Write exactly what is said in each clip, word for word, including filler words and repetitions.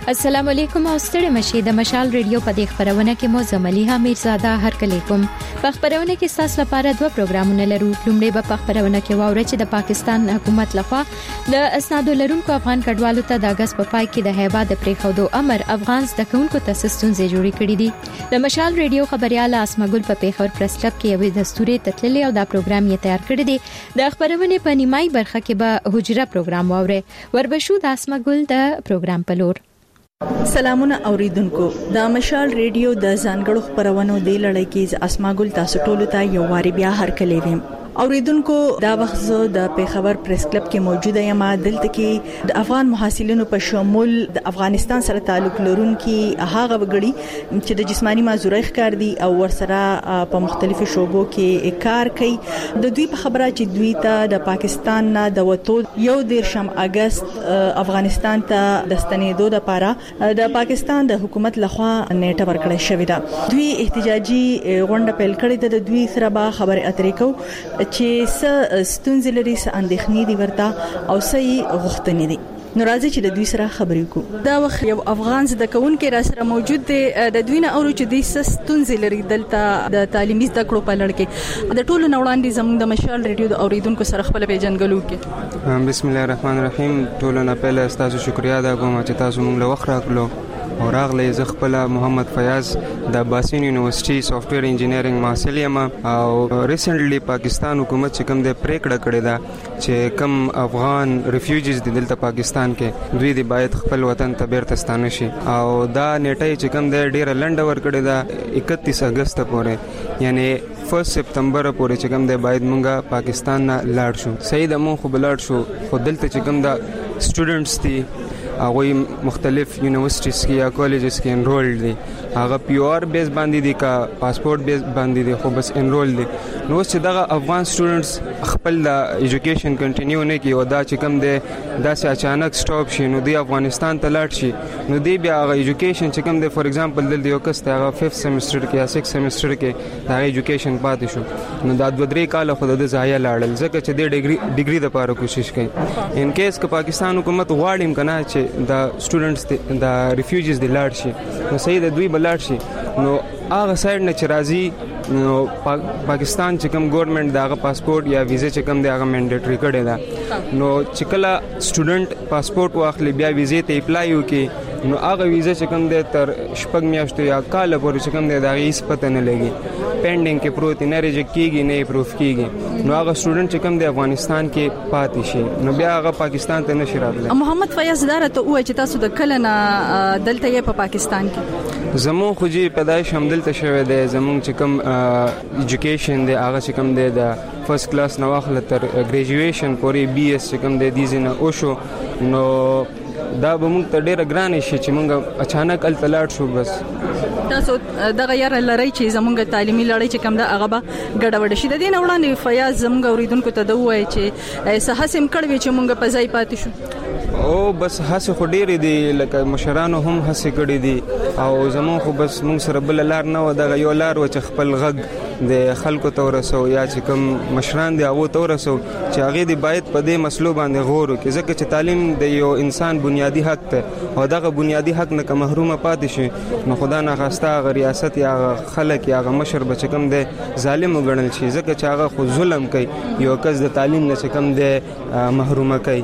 السلام علیکم او ستړي مشه د مشال ریډیو په دې خبرونه کې مو زملیها میرزاده هرکلیکم. په خبرونه کې تاسو لپاره دوه پروګرامونه لرو. لومړی به په خبرونه کې واورئ چې د پاکستان حکومت لخوا د اسناد لرونکو افغان کډوالو ته د اگست په پای کې د هیبا د پریښودو امر افغان زده کوونکو ته ستونزې جوړې کړې دي. د مشال ریډیو خبرياله اسما ګل په پیښور پریس کلب کې یو دستوري تتللې او دا پروګرام یې تیار کړی دی. د خبرونه په نیمای برخه کې به حجره پروګرام واورئ. وربشو د اسما ګل د پروګرام په لور. سلامونه اوریدونکو، د مشال ریډیو د ځانګړو خبرونو د لړۍ کې اسما ګل تاسو ټول ته یو واری بیا هرکلی ویم. اوریدونکو، دا وخت زه د پیښور پریس کلب کې موجوده یم. دلته کې د افغان محصلینو په شمول د افغانستان سره تعلق لرونکي هغه وګړي چې د جسمانی معذورۍ ښکار دي او ورسره په مختلفو شوبو کې کار کوي، د دوی په خبره چې دوی ته د پاکستان نه د وټو یو دیرشم اگست افغانستان ته د ستنېدو لپاره د پاکستان د حکومت لخوا نیټه ورکړې شوې ده. دوی احتجاجي غونډه پیل کړې ده. د دوی سره به خبرې اترې کوو چې څه ستونزې لري، څه اندېښنې دي ورته او څه غوښتنې دي. نو راځي چې د دوی سره خبرې کوو. دا وخت یو افغان زده کوونکی را سره موجود دی. د دوی نه اورو چې دوی څه ستونزې لري دلته د تعلیمي زده کړو په لړ کې. د ټولو نه وړاندې زموږ د مشال ریډیو د اوریدونکو سره خپل پیژنګلو کې. بسم الله الرحمن الرحیم. ټولو نه پهله تاسو شکریا ادا کوم چې تاسو موږ له وخت راکړو او راغلی. زه خپل محمد فیاض د باسین یونیورسيټي سافټویر انجینرینګ محصل یم او ریسنټلی پاکستان حکومت چې کوم د پریکړه کړې ده چې کم افغان ریفیوجیز د دلته پاکستان کې دوی د باید خپل وطن ته بیرته ستانه شي او دا نیټه چې کوم د ډیره لنډه ور کړې ده اکتیس اگست پورې، یعنی فرست سپتمبر پورې چې کوم د باید مونږه پاکستان نه لاړ شو. صحیح د مون خو بلاړ شو، خو دلته چې کوم د سټوډنټس دي هغه مختلف یونیورسيټیز کې یا کالجز کې انرولډ دي، هغه پیور بیس باندې دي کا پاسپورت بیس باندې دي، خو بس انرول دي. نو چې دغه افغان سټوډنټس خپل د ایجوکیشن کنټینیو نه کوي او دا چې کوم دی داسې اچانک سټاپ شي نو دی افغانستان ته لاړ شي، نو دی بیا هغه ایجوکیشن چې کوم دی فور ایگزامپل دلته یو کس هغه ففت سیمستر کې یا سکس سیمستر کې دا ایجوکیشن پاتې شو، نو دا دوه درې کاله خو د ضایع لاړل ځکه چې د ډیګري ډیګري د لپاره کوشش کوي. ان کیس که پاکستان حکومت غواړي کنه چې د سټوډنټس د ریفیوجیز د لاړ شي نو صحیح د دوی بلاړ شي، نو هغه سایډ نه چې راځي نو پاکستان چې کوم ګورنمنت داغه پاسپورت یا ویزه چې کوم دی هغه منډیټری کړی ده، نو چې کله سټوډنټ پاسپورت واخلي بیا ویزه ته اپلای وکړي نو هغه ویزه چې کوم دی تر شپږ میاشتو یا کال پورې چې کوم دی دا هیڅ پته نه لګي، پینډینګ کې پروت نه ریجیکټ کیږي نه اپروف کیږي، نو هغه سټوډنټ چې کوم دی افغانستان کې پاتې شي نو بیا هغه پاکستان ته نشي راتلی. محمد فیاض داره ته وایي چې تاسو د کله نه دلته یې په پاکستان کې؟ زمون خو جی پیدایش هم دلته شوی دی. زمون چې کوم ایجوکیشن دی هغه چې کوم دی د فرست کلاس نو واخله تر ګریجویشن پورې بي اس چې کوم دی دي زنه او شو، نو دا به موږ ته ډیره ګران شي چې موږ اچانک ال تلاړ شو. بس تاسو دغه یار لری چې زموږ تعلیمي لړۍ چې کوم دا هغه به ګډوډ شي. د دې نه وړاندې فیاض زموږ اوریدونکو ته دا وایي چې سهاسم کړوي چې موږ په ځای پاتې شو او بس هڅه خو ډېرې دي، لکه مشرانو هم هڅه کړې دي او زمون خو بس موږ سره بل لار نه و، دغه یو لار و چې خپل غږ د خلکو ته ورسو یا چې کوم مشران دي هغه ته ورسو چې هغه دی باید په دې مسلو باندې غور وکړي ځکه چې تعلیم د یو انسان بنیادی حق ته او دغه بنیادی حق نه که محروم پاتې شي نو خدا نه خواسته هغه ریاست یا خلک یا هغه مشر به چې کوم دی ظالم وګڼل شي ځکه چې هغه خو ظلم کوي یو کس د تعلیم نه چې کوم دی محرومه کوي.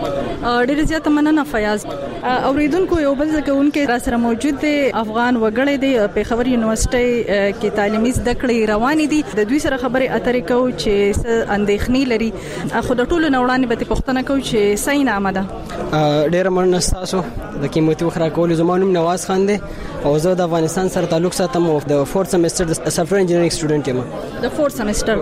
ډېر زیات مننه فیاض. اوریدونکو یو بل ځکهونکي را سره موجود دی، افغان وګړی دی، پیښور یونیورسيټي کې تعلیمي زده کړې روانې دي. د دوی سره خبرې اترې کوو چې څه اندېښنې لري، خو د ټولو نه وړاندې به پوښتنه کوو چې صحیح نامه ده. ډېر مننه تاسو د قیمتي وخت راکولو. زما نوم نواز خان دی او زه د افغانستان سره تعلق ساتم او د فورث سیمستر د سافټویر انجینرینګ سټوډنټ یم. د فورث سیمستر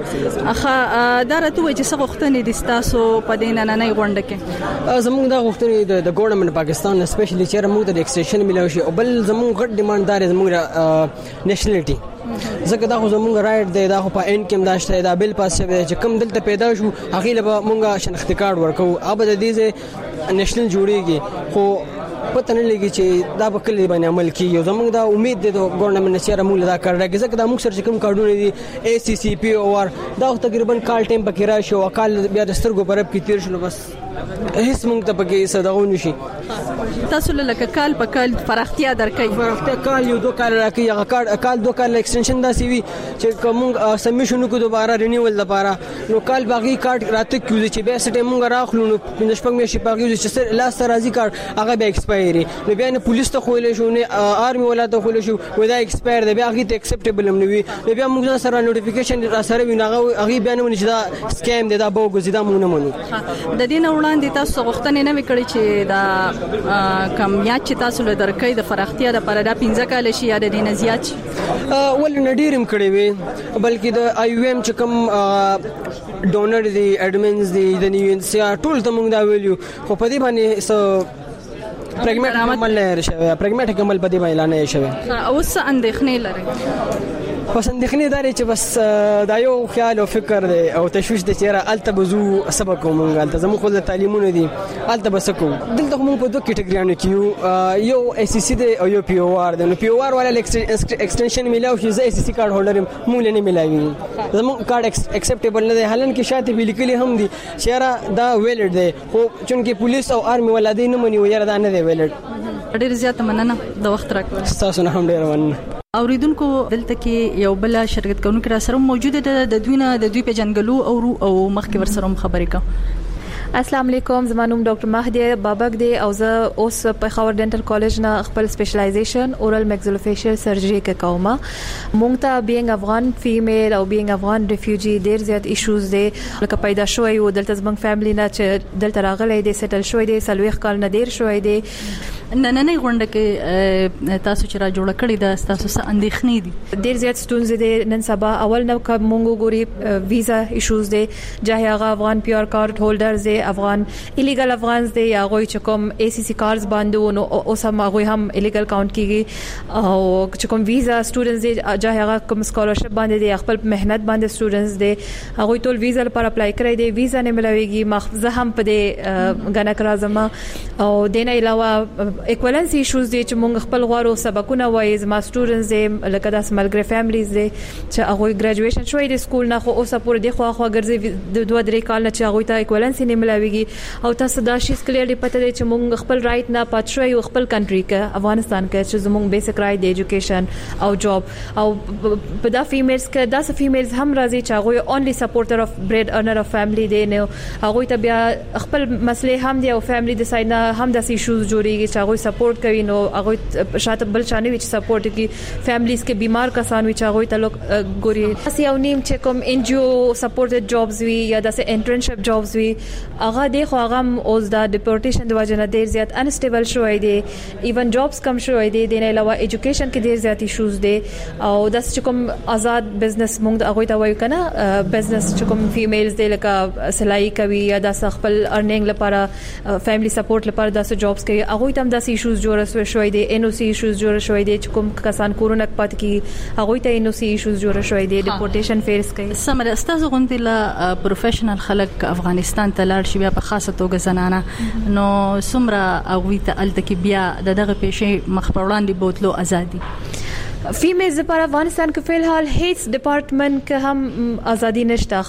اخا دا راته وایي چې څه غوښتنې دي تاسو په دې نننۍ غونډه کې؟ زموږ دا غوښتنې د ګورنمنت پاکستان اسپیشلی چې موږ د ایکسټینشن ملو شي او بل زموږ غټ ډیماند دار زموږ نېشنلټي ځکه دا خو زموږ رائټ دی، دا خو په اند کې مداشته دا بل پاس شوی چې کوم دلته پیدا شو هغه له موږ شناختی کارت ورکو اب د دې نېشنل جوړیږي خو پته نه لګي چې دا به کله باندې عمل کیږي. زموږ دا امید دی د ګورنمنت چې موږ دا کار راګي ځکه دا موږ سره کوم کارډونه دي اي سي سي پي او ار دا تقریبا کال ټیم پکې راشي او کال بیا د سترګو پرب کې تیر شنو بس هیڅ موږ ته پکې صداونه شي. تاسو لکه کال په کال فراختیا درکې فراختیا کال یو دوه کال راکې هغه کال کال دوه کال ایکستنشن دا سی وی چې کوم سبمیشن کو دوباره رینیول لپاره نو کال باقي کارت راته کیږي چې به سټه موږ راخلو نو پنځه شپږ میاشتې باقي چې لاس راځي کارت هغه به ایکسپایری نو بیا نه پولیس ته خولې شو نه آرمي ولا ته خولې شو ودا ایکسپایر دی بیا هغه ته اکسپټیبل هم نه وي بیا موږ سره نوټیفیکیشن را سره ویناغه هغه بیا نه چې دا سکیم دی دا بوګ زیدا مونږ نه منو. د دې نه وړاندې تاسو غوښتنې نه وکړي چې دا کم یا چې تاسو له درکې د فراختیا د پردا پنځه کال شي یا د دې نه زیات شي ول نډیرم کړي وي بلکې د آی یو ایم چې کوم ډونر دی اډمنز دی د نیوینسیا ټول ته موږ دا ویلو خو په دې باندې سو پرګمټ عمل نه شوی پرګمټ عمل په دې باندې اعلان نه شوی. اوس اندېښنې لري خو اندېښنې داري چې بس دا یو خیال او فکر دی او تشويش د چیرې الته بزو سبق کومه الته زموږ خپل تعلیمونه دي الته بس کو دلته موږ په دوه کټګریانو کې یو ای سی سی دی او یو پی او آر دی. نو پی او آر والا ایکسټنشن ملاو شي زه ای سی سی کارت هولډر موږ نه ملاوي زموږ کارت ایکسپټیبل نه دی حالان کې شاته ویلیکلی هم دي چیرې دا ویلډ دی خو چونکه پولیس او آرمي ولادي نه مني ويره دا نه دی ویلډ. ډېر زیات مننه د وخت راکړه تاسو نه هم ډېر مننه. اوریدونکو دلته کې یو بل شرکت کوونکی را سره موجود ده د دوی نه د دوی په جنګلو او او مخکې ور سره خبرې کوم. السلام علیکم زما نوم ډاکټر مهدی بابک دی او زه اوس په خاور ډنټل کالج نه خپل سپیشلایزیشن اورال ماکسیلوفیشل سرجری کې کوم. مونږ ته بینګ افغان فیمیل او بینګ افغان ریفیوجی ډیر زیات ایشوز دي لکه پیدا شوی او دلته زمنګ فیملی نه چې دلته راغلي دي سیټل شوی دي سلويخ کال نه ډیر شوی دي. نن نه غونډه کې تاسو چې را جوړ کړی دا تاسو څه اندېښنې دي؟ ډیر زیات ستونزې دي نن سبا اول نو کوم مونږ ګوري ویزا ایشوز دي جاه هغه افغان پی آر کارت هولډرز دي افغان ایلیګل افغانز دي یا غوي چې کوم ای سی سی کارز باندې نو اوس هم هغه هم ایلیګل کاونټ کیږي او چې کوم ویزا سټوډنټس دي جاه هغه کوم سکالرشپ باندې دي خپل مهنت باندې سټوډنټس دي هغه ټول ویزا لپاره اپلای کړی دي ویزا نه ملويږي مخزه هم په دې غنک راځم او دینه علاوه ایکوالنس ایشوز دي چې موږ خپل غواړو سبقونه وایي زما سټوډنټس دي لکه داس ملګری فیملیز دي چې هغه ګریجویشن شوی د سکول نه خو اوسه پور دی خو خو ګرځي د دوه درې کال نه چې هغه ته ایکوالنس نه ملاويږي او تاسو دا شي کلیرلی پته دی چې موږ خپل رائټ نه پات شوی او خپل کنټری کې افغانستان کې چې زموږ بیسیک رائټ دی ایجوکیشن او جاب او په دا فیمیلز کې دا فیمیلز هم راځي چې هغه اونلی سپورټر اف بریډ ارنر اف فیملی دی نو هغه ته بیا خپل مسلې هم دي او فیملی د ساید نه هم د ایشوز جوړيږي چې هغه سپورټ کوي نو هغه شاته بل چانه وچ سپورټ کوي فیملیز کې بیمار کسان وچ هغه تعلق ګوري اسی او نیم چې کوم ان جی او سپورټډ جابز وی یا د انټرنشپ جابز وی هغه د خو هغه اوس د ډیپورټیشن د وجه نه ډیر زیات انسټیبل شوی دی ایون جابز کم شوی دی د نه علاوه ایجوکیشن کې ډیر زیات ایشوز دي او د کوم آزاد بزنس موږ هغه ته وایو کنه بزنس چې کوم فیمیلز دی لکه سلای کوي یا د خپل ارنینګ لپاره فیملی سپورټ لپاره د جابز کوي هغه ته هم د ایشوز جوړ شوی دی ان او سی ایشوز جوړ شوی دی چې کوم کسان کورونه پات کی هغه ته ان او سی ایشوز جوړ شوی دی ډیپورټیشن فیس کوي. سمره استاد غوندله پروفیشنل خلک افغانستان ته لاړ شي بیا په خاصه توګه زنانه نو سمره هغه ته الته کې بیا دغه پېښې مخ پر وړاندې بوتلو ازادي فیمیلز لپاره افغانستان کې فل حال هیڅ ډپارټمنټ کې هم ازادي نشته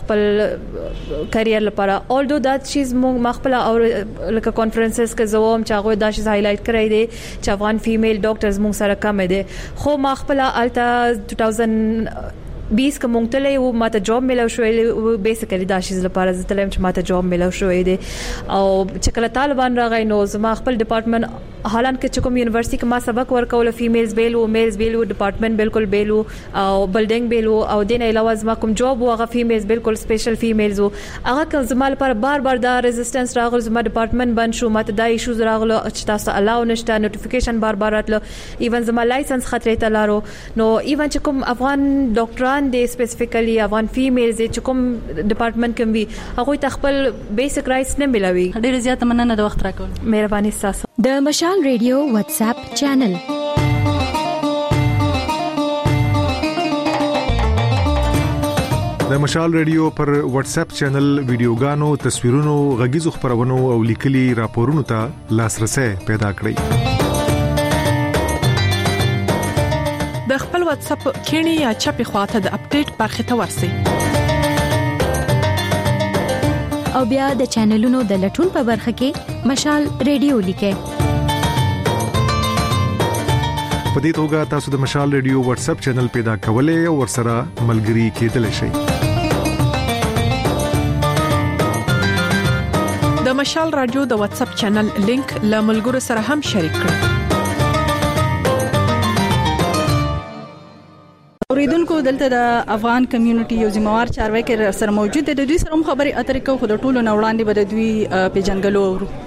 خپل کرییر لپاره اولدو دا چیز موږ مخبل او لکه کانفرنسز کې زوم چې هغه دا شی هایلایټ کړی دی چې افغان فیمیل ډاکټرز موږ سره کم دي خو مخبل التا دوه هزار بیس کوم تلې او ماته جاب ملو شوې بیسیکلی دا شی لپاره زتلم چې ماته جاب ملو شوې دي او چې کله طالبان راغی نو زما خپل ډپارټمنټ حالان کې چې کوم یونیورسيټي کې ما سبق ورکول فیمیلز بیلو میلز بیلو ډپارټمنټ بالکل بیلو او بلډینګ بیلو او دین علاوه زما کوم جاب وغه فیمیلز بالکل سپیشل فیمیلز هغه کوم زما لپاره بار بار دا ریزिस्टेंस راغله زما ډپارټمنټ بند شو ماته دا ایشوز راغله چې تاسو الاو نشته نوټیفیکیشن بار بار راتله ایون زما لایسنس خطرې ته لارو نو ایون چې کوم افغان ډاکټران دي سپیسیفیکلی افغان فیمیلز چې کوم ډپارټمنټ کوم وي هغه تخپل بیسیک رائټس نه ملوي. ډیر زیات مننه د وخت راکول مهرباني تاسو. د مشال ریډیو واتس اپ چینل د مشال ریډیو پر واتس اپ چینل ویډیوګانو تصویرونو غږیزو خبرونو او لیکلي راپورونو ته لاسرسي پیدا کړئ. د خپل واتس اپ کینی یا چپی خواته د اپډیټ برخه ته ورسئ. او بیا د چینلونو د لټون په برخه کې مشال ریډیو لیکه. په دې توګه تاسو د مشال ریډیو واتس اپ چینل پیدا کولای او ورسره ملګري کېدلی شئ. د مشال رادیو د واتس اپ چینل لینک له ملګرو سره هم شریک کړئ. اوریدونکو دلته د افغان کمیونټي یو ځموار چارواکي سره موجود دي. د دوی سره خبري اترې کوو. خو د ټولو نوړاندې به د دوی پیژنګلو.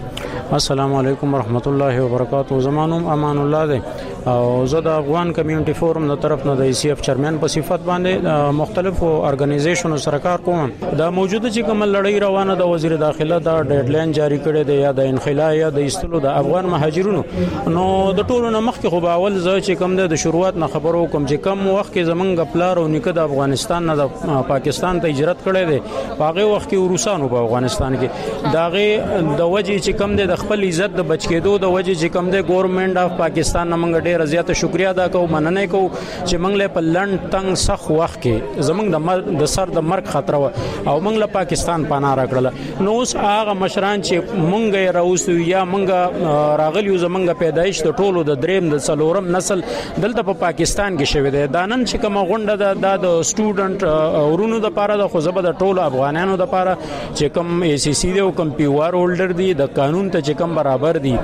السلام علیکم ورحمت الله وبرکاتہ. زمانوم امان الله دی او زه د افغان کمیونټي فورم د طرف نه د ای سی اف چیرمن په صفت باندې مختلفو ارګنایزیشنونو سره کار کوم. د موجوده چې کوم لړۍ روانه د وزیر داخله دا ډیډلاین جاری کړی دی یا د انخلا یا د استلو د افغان مهاجرونو. نو د ټولو نه مخکې خو به اول زه چې کوم د شروعات نه خبرو کوم چې کوم وخت کې زمونږ پلار او نیکه د افغانستان نه د پاکستان ته هجرت کړی دی. په هغه وخت کې روسانو په افغانستان کې داغه د وجې چې کوم د خپل عزت د بچ کېدو د وجې چې کوم د ګورنمنت اف پاکستان نه موږ ډېر زیاته شکریا ادا کوو، مننه کوو چې موږ له په لند تنگ سخت وخت کې زمونږ د د سر د مرګ خطر و او موږ له پاکستان پناه راکړل. نو اوس هغه مشران چې موږ یې راوستو یا موږ راغلیو زمونږ پیدایش د ټولو د دریم د څلورم نسل دلته په پاکستان کې شوی دی. دا نن چې کوم غونډه د د سټوډنټ ورونو د پاره د خو زبر د ټولو افغانانو د پاره چې کوم ای سی سی دی او کوم پی آر هولډر دی د قانون ته چې کوم برابر دي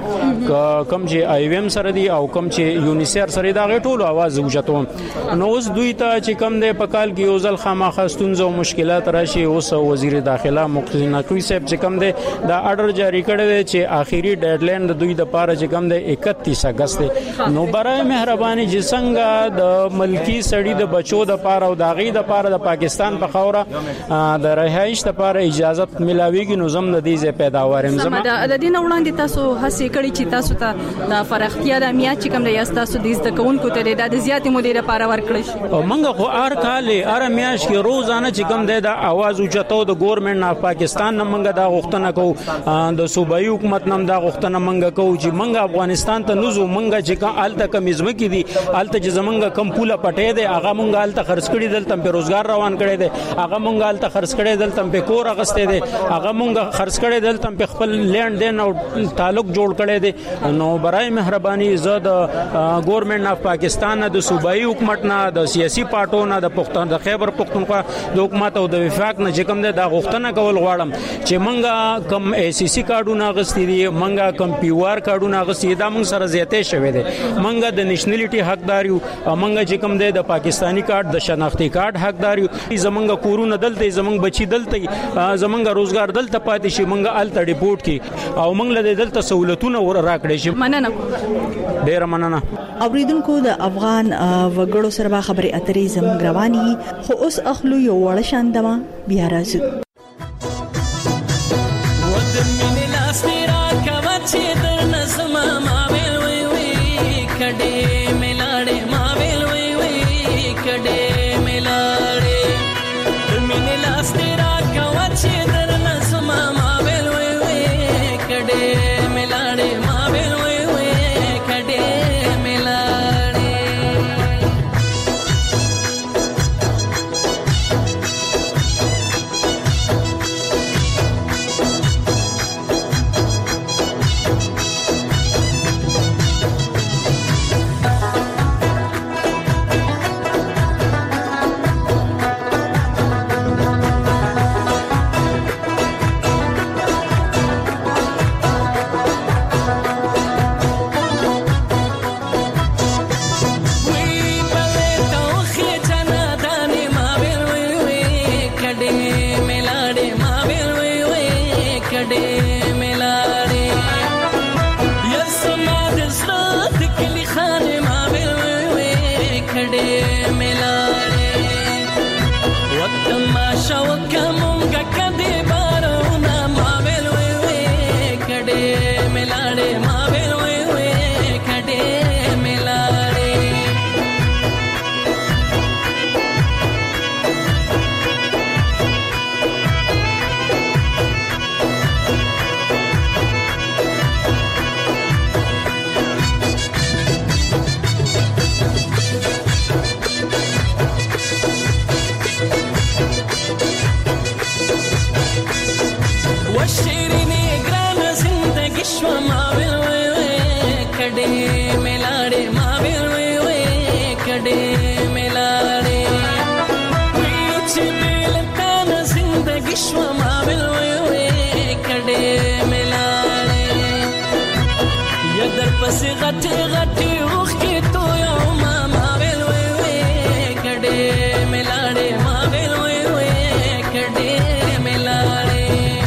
کوم چې آی وی ایم سره دی او کوم چې یونیسر سره دا ټولو आवाज وجاتو. نو اوس دوی ته چې کوم د پکال کې یوزل خامخا ستونزې او مشکلات راشي. اوس وزیر داخله مقتدی نقوی صاحب چې کوم د دا آرډر جاری کړی دی چې آخري ډیډلاین د دوی د پاره چې کوم د اکتیس اگست نو برای مهرباني چې څنګه د ملکی سړی د بچو د پاره او د غي د پاره د پاکستان په خوره د رهایش د پاره اجازه ملاويږي نو زم د دې پیداوار هم زم د دې نه وړاندې تاسو هڅه کړې چې تاسو ته د فرختیا د میات چې کوم د یاستاسو د زده کوونکو ته د زیاتې مودې لپاره ورکړل شي. او منګه خو هر کال هر میاش کې روزانه چې کوم د आवाज اوچتو د ګورنمنت اف پاکستان نه منګه دا غوښتنه کوو د صوبایي حکومت نم دا غوښتنه منګه کوو چې منګه افغانستان ته نوزو منګه چې الته کمیزمه کې دي الته چې زمونږ کم پوله پټې دي هغه مونږ الته خرڅ کړي دلته په روزګار روان کړي دي هغه مونږ الته خرڅ کړي دلته په کور اغستې دي هغه مونږ خرڅ کړي دلته په خپل لینډ دین او تعلق جوړ کړي دي. نو برای مهرباني زه د ګورنمنت اف پاکستان د صوبایي حکومت نه د سیاسي پارټو نه د پښتون د خیبر پښتونخوا د حکومت او د وفاق نه چې کوم د غوښتنه کول غواړم چې مونږه کم ای سی سی کارډونه غستې دي مونږه کم پی آر کارډونه غستې دا مونږ سره زیاتې شوې دي. مونږه د نېشنلټي حقدار یو مونږه چې کوم د پاکستانی کارت د شناختی کارت حقدار یو. زمونږ کورونه دلته زمونږ بچي دلته زمونږ روزګار دلته پاتې شي مونږه الته ریپورت کی او مونږ له دلته سہولتونه ور راکړې شي. مننه ډیر مننه. اوریدونکو د افغان وګړو سره خبرې اترې زموږ رواني خو اوس اخلو یو وړ شاندما بیا راځو. شو ما بل وی وی کډې ملاړې یا در پسې غټي غټي اوخ کې تو یو ما ما بل وی وی کډې ملاړې ما بل وی وی کډې ملاړې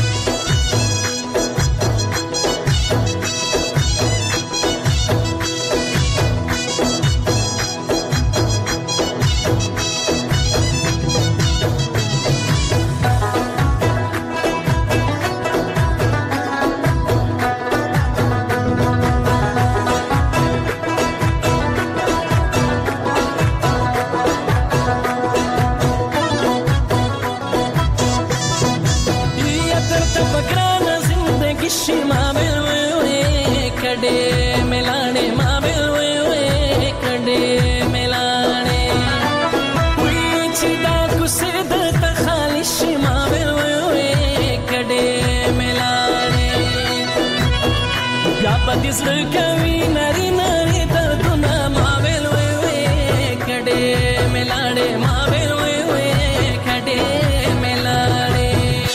Kami nari nari darduna mavel we we kade melade mavel we we kade melade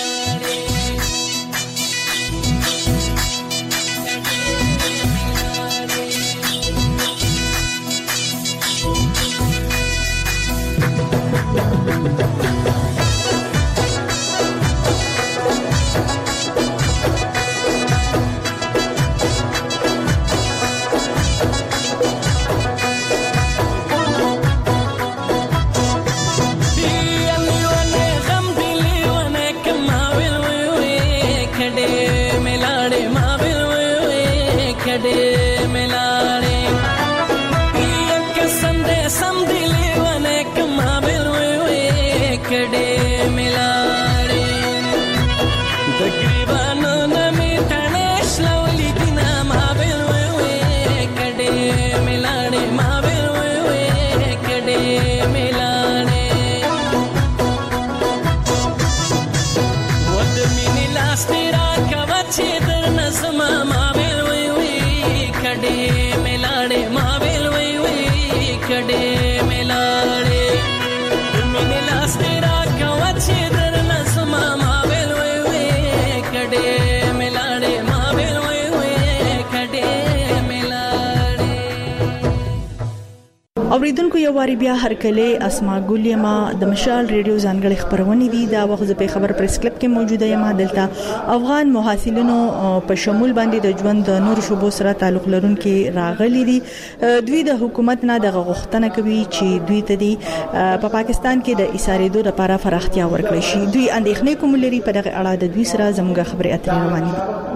اوریدونکو یو واری بیا هرکله اسما ګولیما د مشال ریډیو ځانګړي خبرونه دي دا وخت په خبر پریس کلب کې موجوده یم دلته افغان محصلینو په شمول باندې د ژوند د نور شوبو سره تعلق لرونکي راغلي دي دوی د حکومت نه د غوښتنه کوي چې دوی ته دي په پاکستان کې د اساریدو لپاره فراختیا ورکړي شي دوی اندېښنې کوم لري په دغه اړه د دوی سره زموږه خبرې اترې روانې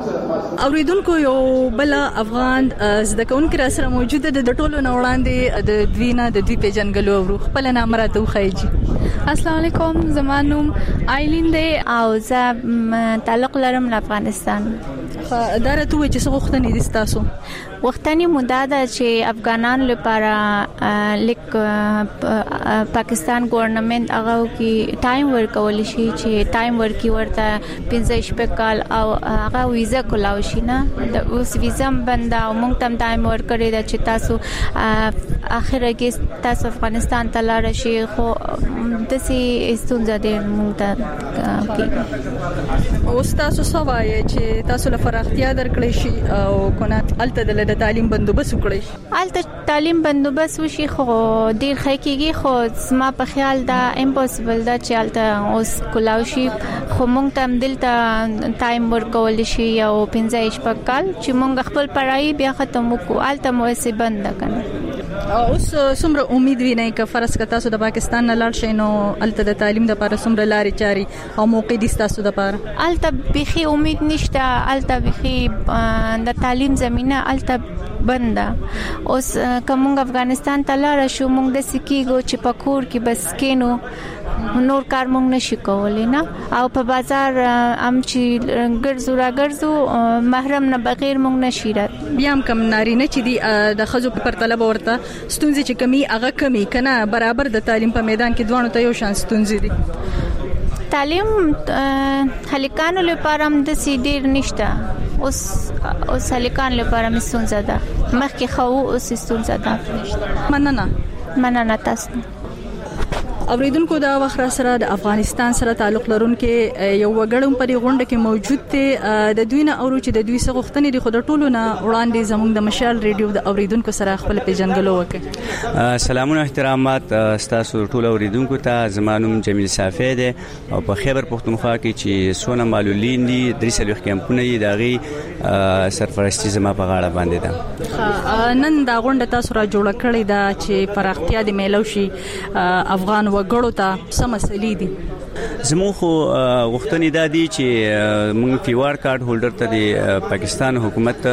دي اوریدونکو یو بل افغان زده کوونکي را سره موجوده د ټولو نوړاندې د دوی نه د دوی پیژنګلو ورو خپل نام راته وخایي السلام علیکم زمانوم آیلین دی او زه تعلق لرم له افغانستان دا راته وایي چې څه غوښتنې دي تاسو وختنی مدده ده چې افغانان لپاره لیک پاکستان ګورنمنت هغه کی ټایم ورکول شي چې ټایم ورکی ورته پنځه شپږ کال او هغه ویزا کولاو شي نه د اوس ویزا بند او موږ تم ټایم ورکړی دا چې تاسو اخره کې تاسو افغانستان ته لاړ شئ خو د سي استونزه دې موږ ته کې اوس تاسو سوای چې تاسو لپاره اختیار درکړی شي او کنه الته د تعلیم بندوبست وکړي الته تعلیم بندوبست وشي خو ډیر خکېږي خو زما په خیال دا امپوسیبل دا چې الته اوس کولاو شي خو موږ تم دلته ټایم ورکول شي او پنځه شپږ کال چې موږ خپل پړای بیا ختم وکړو الته مو سي بند کنه اوس څومره امید وینئ چې فرض کړه تاسو د پاکستان نه لاړ شئ نو الته د تعلیم لپاره څومره لارې چاري او موقع دي تاسو لپاره الته بخي امید نشته الته بخي د تعلیم زمينه الته بنده اوس کوم افغانستان ته لاړ شو موږ د سکیګو چې پکور کې بس کینو نور کار موږ نشو کولای نه او په بازار ام چې ګرځو را ګرځو محرم نه بغیر موږ نشی رات بیا هم کم ناری نه چې دی د خزو پر طلب ورته ستونزې چې کمی هغه کمی کنه برابر د تعلیم په میدان کې دوه ته یو شان ستونزې دي تعلیم هلیکانو لپاره هم د سیډیر نشته اوس اوس هلیکان لپاره مستونزه ده مخکې خو اوس ستونزه ده مننه مننه تاسو اوریدونکو دا وخت سره د افغانستان سره تعلق لرونکو یو وګړم په دې غونډه کې موجود دي د دوی نه اورو چې د دوی څخه غوښتنې د خود ټولو نه وړاندې زموږ د مشال ریډیو د اوریدونکو سره خپل پیژنګلو وکړي. سلامونه احترامات تاسو ټول اوریدونکو ته. زمانوم جمیل صافی دی او په خیبر پختونخوا کې چې سونه معلولین دي درې سلوخ کمپونه دي داغي سرپرستی زما په غاړه باندې ده. نن دا غونډه تاسو را جوړ کړې ده چې پراختیا د میلوشي افغان وګړو ته سم مسلې دي. زموږ خو غوښتنې دا دي چې موږ پیوار کارت هولډر ته د پاکستان حکومت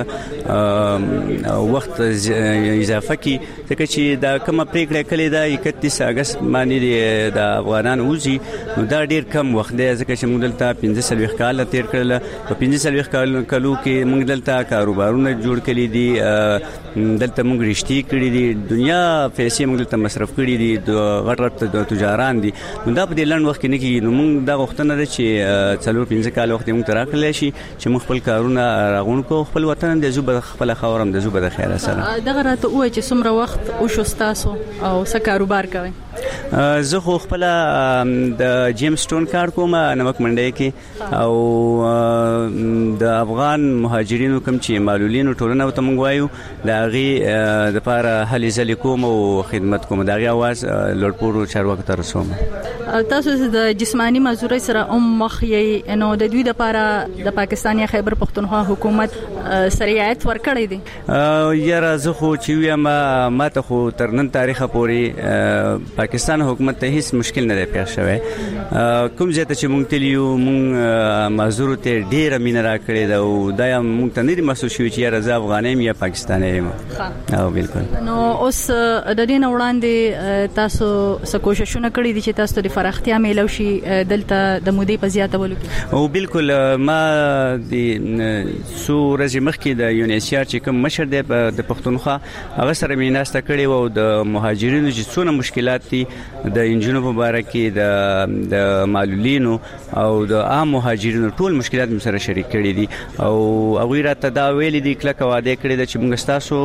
وخت اضافه کی ځکه چې دا کومه پریکړه کړې ده اکتیس اگست باندې د افغانان وځي نو دا ډیر کم وخت دی ځکه چې موږ دلته پنځه سلويخ کال تیر کړل. په پنځه سلويخ کالو کې موږ دلته کاروبارونه جوړ کړي دي دلته موږ رښتې کړي دي دنیا پیسې موږ دلته مصرف کړي دي غټ غټ تجاران دي نو دا په دې لړ وخت کې نه کیږي. نو موږ دا غوښتنه ده چې څلور پنځه کال وخت موږ تراکل شي چې موږ خپل کارونه راغون کو خپل وطن د زوب خپل خاورم د زوب د خیر سره. دغه راته وای چې څومره وخت او شوستاسو او څه کاروبار کوي؟ زه خو خپل د جیم سټون کار کوم نمک منډي کې او د افغان مهاجرینو کوم چې معلولینو ټولنه ته موږ وایو دا غي د لپاره هلي ځلې کوم او خدمت کوم دا غي आवाज لوړپورو چارواکو ته رسوم. تاسو د جسمانی معذورۍ سره ام مخې نو د دوی لپاره د پاکستان یا خیبر پختونخوا حکومت سریعت ورکړی دی. یاره زه خو چې یم ماته خو تر نن تاریخه پورې پاکستان حکومت ته هیڅ مشکل نه دی پیښ شوی. کوم ځای ته چې مونږ تلیو مونږ معذور ته ډیر مینه راکړې ده او دا مونږ ته نه دی محسوس شوی چې یاره زه افغان یم یا پاکستانی یم. او بالکل. نو اوس د دې نه وړاندې تاسو څه کوششونه کړې دي چې تاسو د فراختیا میلو شي دلته د مودې په زیاتولو کې؟ او بالکل ما د سو ورځې مخکې د یونیسیار چې کوم مشر دی د پښتونخوا هغه سره مې ناسته کړې و او د مهاجرینو چې څونه مشکلات دي د انجینو په باره کې د د معلولینو او د عام مهاجرینو ټول مشکلات مې سره شریک کړي دي او هغه راته دا ویلي دي کله وعده کړې ده چې موږ تاسو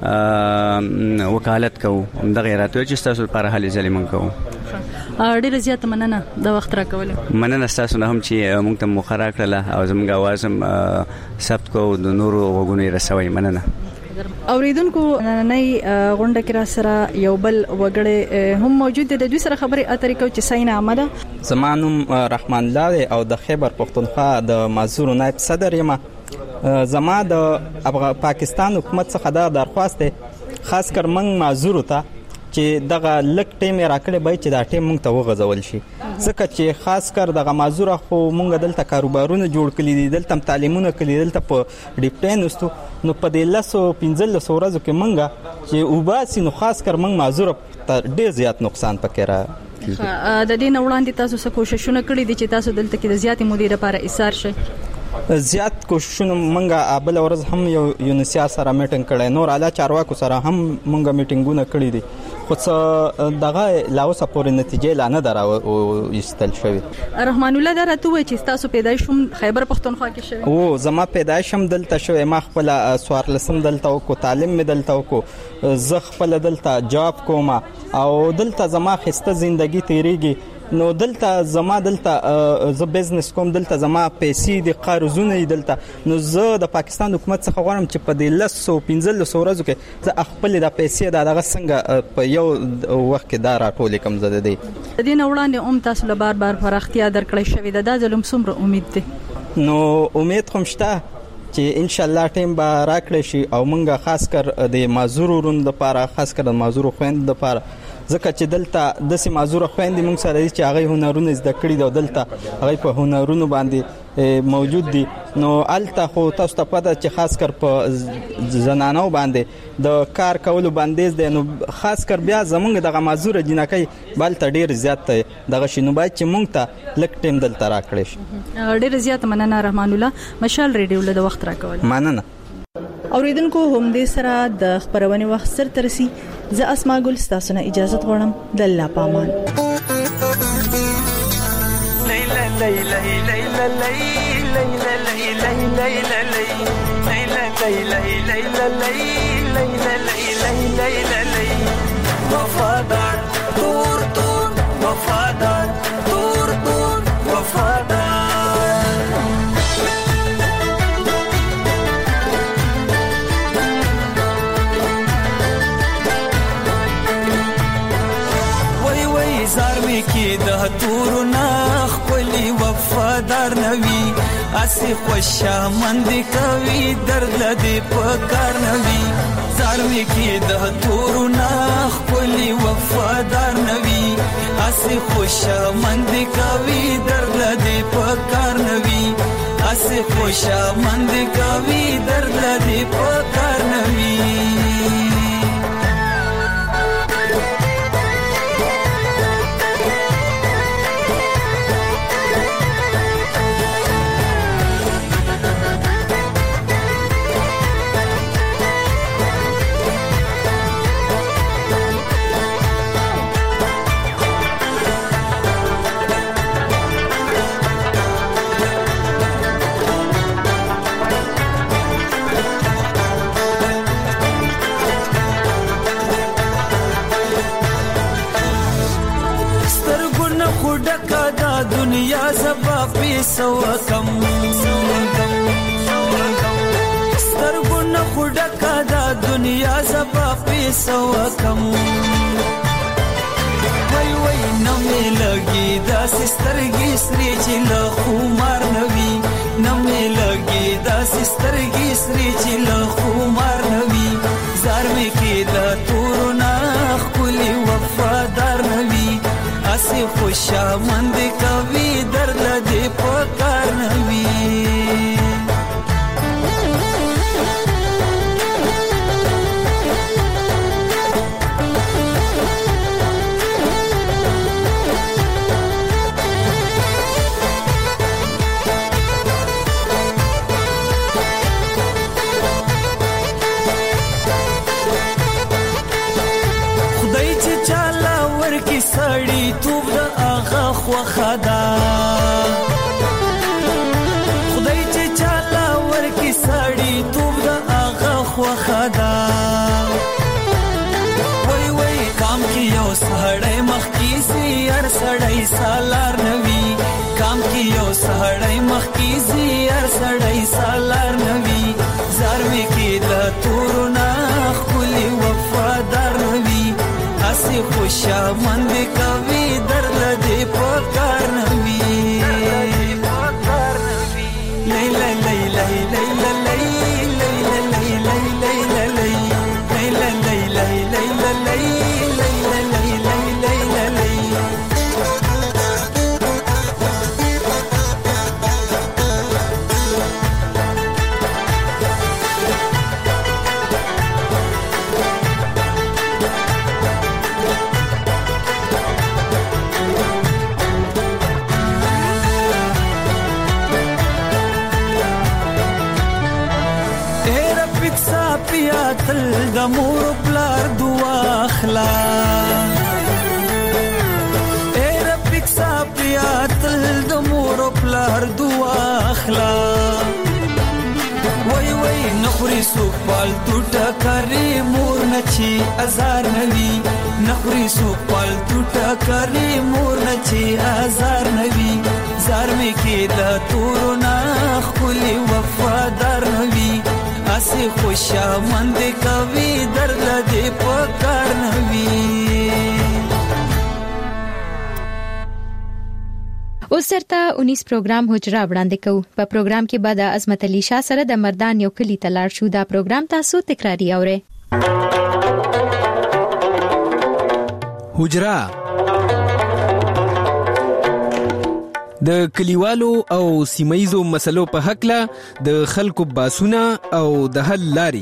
وکالت کوو دغه راته چې تاسو لپاره حل ځلې مونږ کوو. ډیره زیاته مننه د وخت راکولو. مننه تاسو نه هم چې موږ ته مخه راکړه او زموږ आवाज هم ثبت کو د نورو وګونې رسوي. مننه. اوریدونکو نننۍ غونډه کې را سره یو بل وګړي هم موجود دي د دوی سره خبرې اترې کوي چې سینا احمد زمانوم رحمان الله او د خیبر پختونخوا د معذور نائب صدر یم. زما د پاکستان حکومت څخه دا درخواست دی خاص کر موږ معذور ته چې دغه لک ټیم راکړي به چې دا ټیم موږ ته وغځول شي ځکه چې خاص کر دغه معذور خو موږ دلته کاروبارونه جوړ کړي دي دلته تعلیمونه کړي دلته په ډیپټین وستو نو په دې لاسو پنځل سورزو کې موږ چې وباسي نو خاص کر موږ معذور ته ډیر زیات نقصان پکې را د دې نه وړاندې تاسو څه کوششونه کړي دي چې تاسو دلته کې د زیاتې مودې لپاره ایثار شي؟ زیات کوششونه مونږه ابل ورځ هم یو یونیسیا سره میټینګ کړی نور اعلی چارواکو سره هم مونږه میټینګونه کړی دي خو څه دغه لاوسه پورې نتیجې لا نه درو ایستل شوی. رحمان الله دا راته وایي چې تاسو پیدایش هم خیبر پختونخوا کې شوی؟ او زما پیدایش هم دلته شوی. ما خپل سوارلسم دلته وکړو تعلیم مې دلته وکړو زه خپل دلته جاب کوم او دلته زما خسته ژوندۍ تیریږي نو دلته زما دلته ز بزنس کوم دلته زما پیسې د قرضونه دلته نو زه د پاکستان حکومت څخه غواړم چې په دې لسو پنځل ورځو کې زه خپل د پیسې د دغه څنګه په یو وخت کې دا راټول کوم زده دي. د دې نه وړاندې هم تاسو له بار بار فراختیا درکړی شوی د ظلم څومره امید دي؟ نو امید کوم شته چې ان شاء الله ټیم به راکړي شي او مونږه خاص کر د معذور ورون لپاره خاص کر د معذور خويند لپاره ځکه چې دلته د سي معذور خويندې موږ سره دي چې هغه هنرونه زده کړي دي دلته هغه په هنرونو باندې موجود دي نو الته خو تاسو ته پته چې خاص کر په زنانو باندې د کار کولو باندې دي نو خاص کر بیا زمونږ دغه معذور جنکې بلته ډیر زیات دغه شنو باید چې موږ ته لک ټیم دلته راکړي شي. ډیر زیات مننه رحمان الله مشال ریډیو له وخت راکول. مننه. اوریدونکو هم دې سره د خبرونه وخت سر ترسي زه اسماء ګل تاسو نه اجازه غواړم د الله پامان. لیلا لیلا لیلا لیلا لیلا لیلا لیلا لیلا وفادار دور دور می کې د تور نه خپل وفادار نوي اسی خوشامند کوي درد دې پکار نوي زار می کې د تور نه خپل وفادار نوي اسی خوشامند کوي درد دې پکار نوي اسی خوشامند کوي درد دې پکار نوي دنیا زبا پیسو کم سترګونه خډکا دا دنیا زبا پیسو کم وای وای نمې لګي دا سترګې سری چې له خمار نوي نمې لګي دا سترګې سری چې له خمار نوي زار مې کې دا تور نه خپل وفادار نوي اسی خوشامند کوي درد دې پکار نوي سړی توب د هغه خوخدا خدای چې چاله ورکی سړی توب د هغه خوخدا وای وای کام کې یو سړی مخ کې سي هر سړی سالار نوي کام کې یو سړی مخ کې سي هر سړی سالار نوي زار مې کې د تور نه خپل وفادار نوي اسی خوشامند کوي درد دې پکار نوي لای لای لای لای لای لای لای لای لای لای لای لای لای لای لای تل د مور پلار دعا اخلا اے رب صاحبیا تل د مور پلار دعا اخلا وای وای نخوري سوپال ټوټه کری مور نچی ازار نوي نخوري سوپال ټوټه کری مور نچی ازار نوي زار می کې د تور نه خپل وفادار نوي اسی خوشامند کوي درد دې پکار نوي اوس ترته انیس پروګرام حجره وړاندې کوو په پروګرام کې بعد عظمت علي شاه سره د مردان یو کلی تلار شو دا پروګرام تاسو تکراری اورئ حجره د کلیوالو او سیمایزو مسلو په حق له د خلکو باسونه او د حل لاري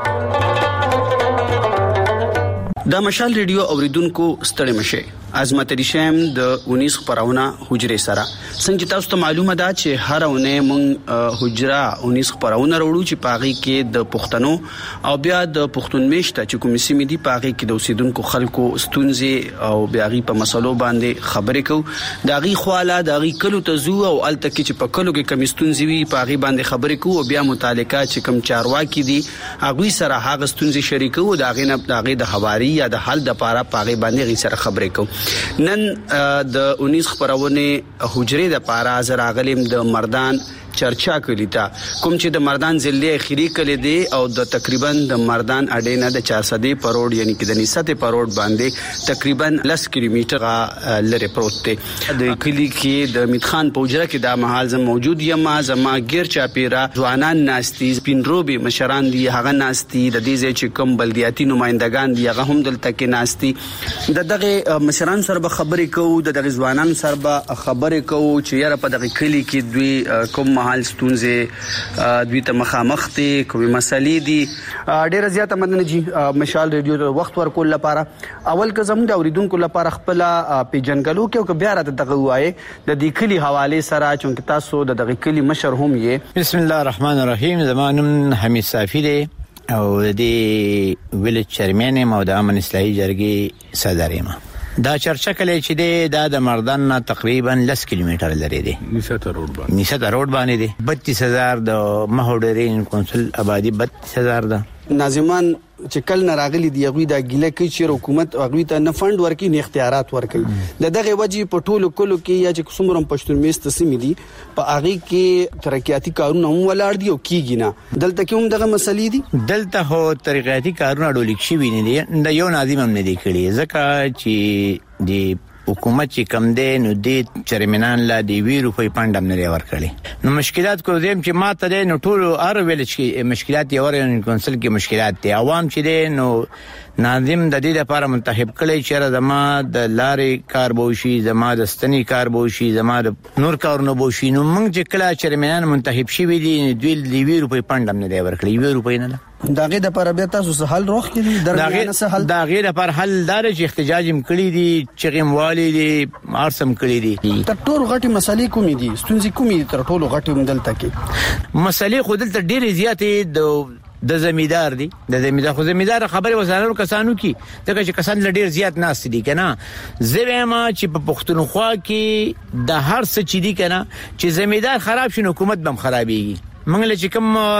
د مشال ریډیو اوریدونکو ستړي مشه عظمت علي شام د انیس خبرونه حجره سره څنګه تاسو ته معلومه ده چې هر اونۍ مونږ حجره انیس خبرونه وروړو چې پاغي کې د پښتنو او بیا د پښتون میشته چې کوم سیمې دي پاغي کې د اوسیدونکو خلکو ستونزې او بیاغي په مسلو باندې خبرې کوو داغي خواله داغي کلو ته زو او الته کې چې په کلو کې کم ستونزې وي پاغي باندې خبرې کوو او بیا متعلقه چې کم چارواکي دي هغه سره هغه ستونزې شریکو داغي نه داغي د حواري یا د حل د پاره پاغي باندې غي سره خبرې کوو نن د انیس خبرونه حجره د پاره زراغلم د مردان چرچا کړی تا کوم چې د مردان ضلع اخیری کړي دي او د تقریبا د مردان اډینا د چار سو پروړ یعنی کې د نسبت پروړ باندې تقریبا لس کیلومتره لري پروت دی د کلی کې د میتخان پوجره کې د محل زم موجود یم زما غیر چاپیرا ځوانان ناستي سپینروبي مشران دي هغه ناستي د دې چې کوم بلدیاتي نمائندگان دي هغه هم دلته کې ناستي د دغه مشران سره به خبرې کوو د دغه ځوانان سره به خبرې کوو چې یاره په دغه کلی کې دوی کوم محل ستونزې دوی ته مخامخ دي کومې مسلې دي ډېر زیاته مدنه جی مشال ریډیو ته وخت ورکول لپاره اول که زموږ د اوریدونکو لپاره خپل پیجنګلو کې او بیا راته دغه وایي د دې کلی حواله سره چې تاسو د دغه کلی مشر هم یې. بسم الله الرحمن الرحیم. زمانم حمید صافی دی او د ویلج چیرمن یم او د امن اصلاحي جرګې صدر یم. دا چرچا کلی چې دی دا د مردان نه تقریبا لس کیلومتر لري دی. نسبت روډ باندې نسبت روډ باندې دی. بتیس هزار د مهوډرین کونسل آبادی بتیس هزار ده. ناظمان چې کل نه راغلي دی غوي د ګیله کې چې حکومت غوي ته نه فند ورکړي نه اختیارات ورکړي د دغه وجې په ټولو کلو کې یا چې څومره پښتون میست سیمې دي په هغه کې ترقیاتي کارونه هم ولاړ دي او کیږي نه دلته کې هم دغه مسلې دي. دلته هو ترقیاتي کارونه ډول کې شي ویني د یو ناظم هم نه دی کړی ځکه چې دی حکومت چې کم دی نو د چرمنان لا دی وی روپۍ پاندم نه ورکړي نو مشکلات کو دیم چې ماته دی نو ټول ار ویل چې مشکلات یې ورن کونسل کې مشکلات دي عوام چې دی نو ناظم د دې لپاره منتخب کړي چې زما د لارې کار بوشي زما د ستنی کار بوشي زما د نور کارونه بوشي نو موږ چې کله چرمنان منتخب شي وي دی دی وی روپۍ پاندم نه ورکړي وی روپۍ نه داغه د پر بیا تاسو سه حل روخ کړي درمیانه سه حل داغه د پر حل دار چې احتجاج هم کړی دي چې غموالي دي ارسم کړی دي تر ټولو غټي مسلې کومې دي ستونزې کومې تر ټولو غټي مدلته کې مسلې خو دلته ډېرې زیاتې د د زمیدار دي د زمیدار خو زمیدار خبره وسانو کسانو کی دغه چې کسان لډیر زیات ناس دي کنه زویما چې په پښتونخوا کې د هر څه چي دي کنه چې زمیدار خراب شي حکومت بم خرابيږي منګل چې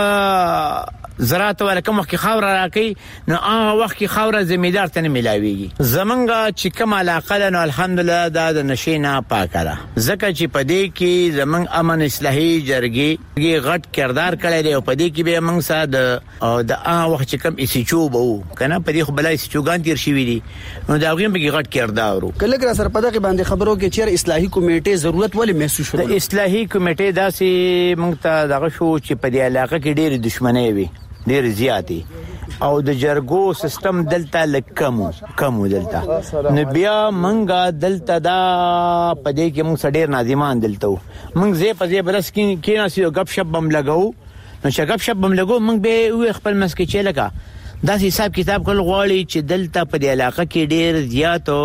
کوم زراعت ولکم وخت خاور راکې نو هغه وخت کې خاور زمیدار ته نه ملاويږي زمونږه چې کوم علاقه نو الحمدلله دا د نشینا پاکره زکه چې پدې کې زمون امن اصلاحي جرګي غټ کردار کړی دی او پدې کې به موږ ساده او د هغه وخت چې کوم ایسیچو بو کنه پدې خو بلای ایسیچوګان تیر شي وي دي نو دا غویم به غټ کردار کله کله سره پدې باندې خبرو کې چیر اصلاحي کمیټه ضرورت ولې محسوس شو د اصلاحي کمیټه داسې موږ ته دغه شو چې په دې علاقه کې ډېر دښمنۍ وي ډیر زیاتی او د جرګو سیستم دلته لکمو کمو دلته نو بیا منګه دلته دا پدې کې موږ ډیر ناظمان دلته موږ زه په دې برس کې کې ناسي غب شپ بم لګاو نو چې غب شپ بم لګاو موږ به وي خپل مسکه چې لګا دا حساب کتاب کول غواړي چې دلته په دې علاقه کې ډیر زیاتو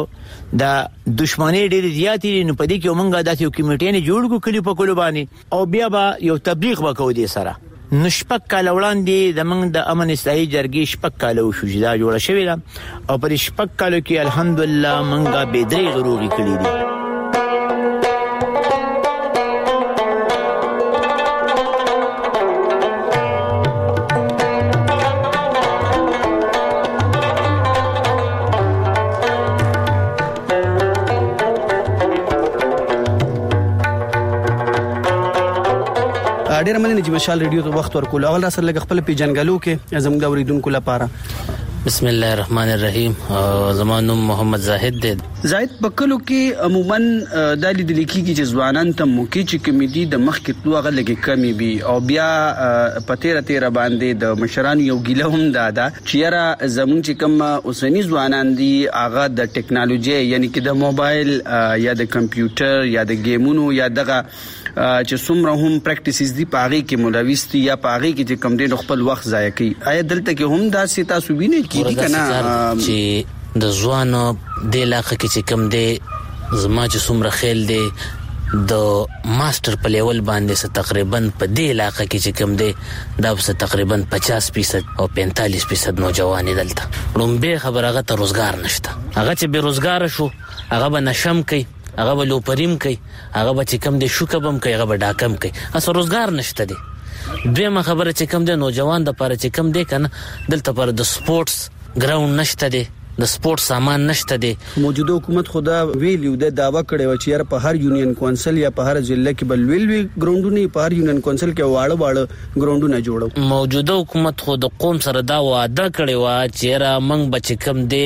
د دښمنۍ ډیر زیاتی نو پدې کې موږ داسې یو کمیټې نه جوړ کو کلی په کولو باندې او بیا به یو تبلیغ وکړو دې سره نشپک کال وړاندې د موږ د امن اصلاحي جرګې شپک کال وشو چې دا جوړه شوې ده او پر شپک کالو کې الحمدلله موږ به درې غروغي کړې دي. ډیر مننه چې مشال ریډیو ته وخت ورکول اول را سره لګ خپل پیجنګلو کې زموږ د اوریدونکو لپاره. بسم الله الرحمن الرحیم. زمانو محمد زاهد دی. زاهد پکلو کې عموما د لیدل کېږي چې ځوانان ته موکي چې کمیډي د مخ کې توغه لګي کمی بي او بیا پتیره تیره باندې د مشران یو ګیله هم دادا چې را زمون چې کوم اوسنی ځوانان دي هغه د ټیکنالوژي یعنی کې د موبایل یا د کمپیوټر یا د گیمونو یا دغه چې څومره هم پریکټیسز دي پاغي کې ملوث دي یا پاغي کې چې کم دي خپل وخت ضایع کوي آیا دلته کې هم دا سي تاسو وینئ کیږي کنه چې د ځوانو د علاقې کې چې کم دي زما چې څومره خیل دي د ماستر په لیول باندې څه تقریبا په دې علاقې کې چې کم دي دا څه تقریبا پچاس فیصد او پینتالیس فیصد نوجوان دلته رومبه خبره هغه ته روزګار نشته هغه چې به روزګار شو هغه به نشم کوي هغه به لوپریم کوي هغه به چې کم دي شوکبم کوي هغه به ډاکم کوي اصل روزګار نشته دي. دویمه خبره چې کم دي نوجوان د پاره چې کم دي کنه دلته پر د سپورتس ګراوند نشته دي د سپورت سامان نشته دی. موجوده حکومت خدا ویلیو د داوا کړی و چې په هر یونین کونسل یا په هر ضلع کې بل ویل وی ګراوندونه په هر یونین کونسل کې واړه واړه ګراوندونه جوړو. موجوده حکومت خو د قوم سره دا وعده کړی و چې را موږ بچ کم دی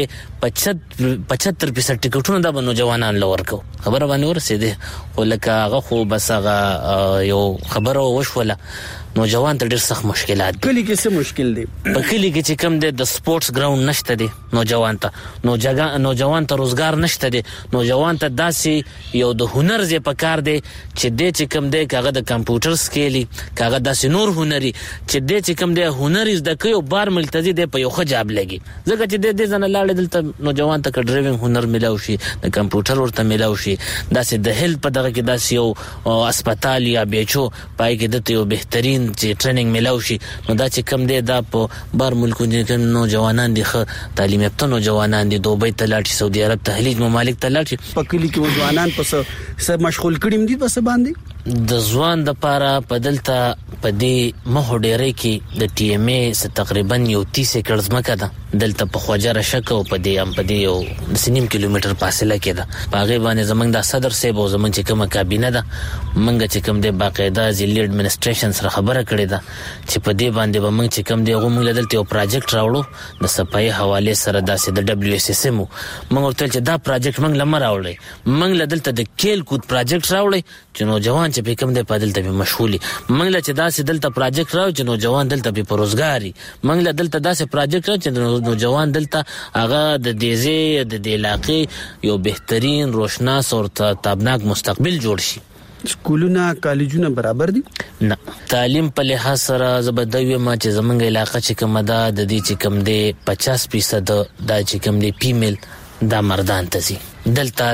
پچهتر فیصد ټیکټونه د نوجوانان لور کو. خبره باندې ورسېده خو لکه هغه خو بس هغه یو خبره وشوله نوجوان ته ډېر سخت مشکلات دي. کلی کې څه مشکل دي؟ په کلی کې چې کم دی د سپورتس ګراوند نشته دی نوجوان ته نوجوان نوجوان ته روزګار نشته دی. نوجوان ته داسې یو د هنر زی په کار دی چې د چې کم دی کاغه د کمپیوټر سکیلی کاغه داسې نور هنري چې د چې کم دی هنري زده کوي او بار ملتزي دی په یو خجاب لګي. ځکه چې د دې ځنه لاړ دلته نوجوان ته ډرایوینګ هنر ملاو شي د کمپیوټر ورته ملاو شي داسې د هیلث په دغه کې داسې یو هسپتال یا بیچو پای کې د یو بهترین چې ټریننګ ملاو شي نو دا چې کم دی دا په بار ملکونو کې نوجوانان دي خو تعلیم یافته نوجوانان دي دوبۍ ته لاړ شي سعودي عرب ته خلیج ممالک ته لاړ شي. په کلی کې ځوانان په څه مشغول کړي دي په څه باندې د ځوان د پاره په دلته په دې مخ ډېرې کې د ټي ام ای س تقریبا یو تیس ایکړ ځمکه ده دلته په خواجه رشک او په دې ام په دې یو سنیم کیلومتر فاصله کې ده. په هغه باندې زمنګ د صدر صاحب او زمنګ چې کومه کابینه ده منګه چې کوم د باقاعده ضلعي اډمنسټریشن سره خبره کړې ده چې په دې باندې به موږ چې کوم دی غو موږ دلته یو پروجیکټ راوړو د صفای حواله سره داسې د دبليو اس اس ام موږ ورته چې دا پروجیکټ موږ لمر راوړی موږ دلته د کېل کود پروجیکټ راوړی چې نوجوان چې په کوم دی په دلته به مشغولي موږ چې داسې دلته پروجیکټ راوړو چې نوجوان دلته به پروزګاری موږ دلته داسې پروجیکټ راوړو چې نوجوان دلته هغه د دیزه د دې علاقې یو بهترین روشناس او تابناک مستقبل جوړ شي. سکولونه کالجونه برابر دي؟ نه تعلیم په لحاظ سره زبدوی ما چې زمونږ علاقه چې کومه ده د دې چې کوم دی پچاس فیصد دا چې کوم دی فیمیل دا مردان ته زی دلته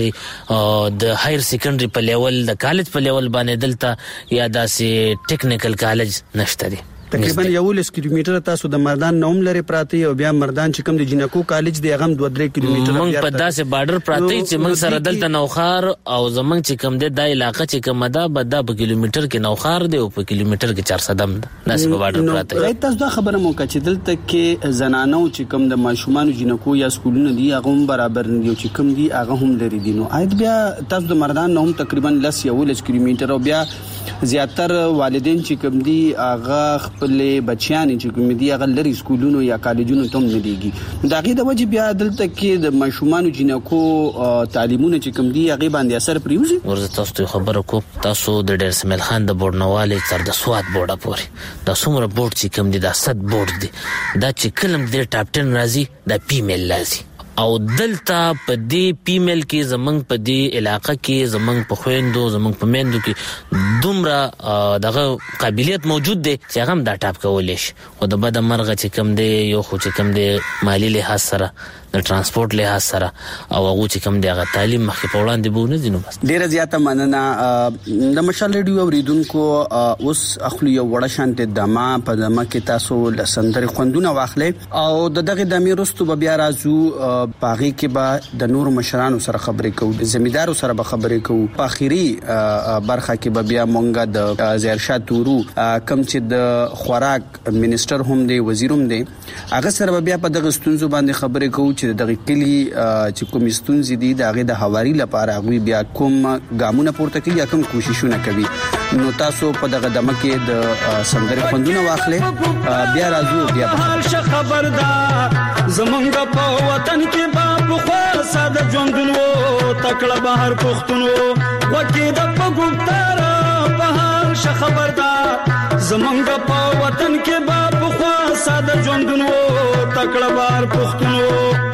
داسې د هایر سیکنډري په لیول د کالج په لیول باندې دلته یا داسې ټیکنیکل کالج نشته دی. تقریبا یولس کیلومتره تاسو د مردان نوم لري پراته او بیا مردان چې کوم د جنکو کالج دی هغه دوه درې کیلومتره موږ په داسې بارډر پراته چې موږ سره دلته نوخار او زمنګ چې کوم دی د علاقې چې کوم ده بد په کیلومتر کې نوخار دی او په کیلومتر کې چهارصد دم داسې په بارډر پراته دی. تاسو دا خبره مو کړه چې دلته کې زنانو چې کوم د ماشومان جنکو یا سکولونه دی هغه هم برابر دی چې کوم دی هغه هم لري دي. نو آید بیا تاسو د مردان نوم تقریبا لس یولس کیلومتر او بیا زیاتر والدین چې کوم دی هغه خپل بچیان چې کوم دي هغه لري سکولونو یا کالجونو ته نه دیږي. دا غي د وجه بیا دلته کې د ماشومان جنکو تعلیمونه چې کوم دي هغه باندې اثر پریوزي. ورته تاسو خبره کو تاسو د ډېر سمیل خان د بورډنواله تر د سواد بورډه پوري دا څومره بورډ چې کوم دي دا صد بورډ دي دا چې کلم د ټاپ ټن راځي د فیمیل لازم او دلته په دې فیمیل کې زمنګ په دې علاقې کې زمنګ په خويندو زمنګ په میندو کې دومره دغه قابلیت موجود دی چې هغه هم دا ټاپ کولای شي. خو د بد مرغه چې کم دی یو خو چې کم دی مالی لحاظ سره د ترانسپورت لحاظ سره او هغه چې کم دی هغه تعلیم مخکې په وړاندې بونه دي. نو بس ډیره زیاته مننه د مشال ریډیو اوریدونکو. اوس اخلو یو وړه شانت دما په دما کې تاسو لسندري خوندونه واخلې او د دغه د میرستو بیا راځو باغی کې با د نور مشرانو سره خبرې کوو د زمیدارو سره به خبرې کوو. په اخیری برخه کې به بیا مونږه د زیرشاه تورو کم چې د خوراک منیسټر هم دی وزیر هم دی هغه سره بیا په دغه ستونزو باندې خبرې کوو چې دغه کلی چې کوم ستونزې دي دغه د حواري لپاره غوي بیا کوم ګامونه پورته کوي یا کوم کوششونه کوي. نو تاسو په دغه دمه کې د سندري خوندونه واخلې بیا راځو بیا خبردار زمونږ په وطن کې باب خو ساده ژوندونو تکړه بهر پښتونو وکي د پګوتار بهر ش خبردار زمونږ په وطن کې باب خو ساده ژوندونو تکړه بهر پښتونو.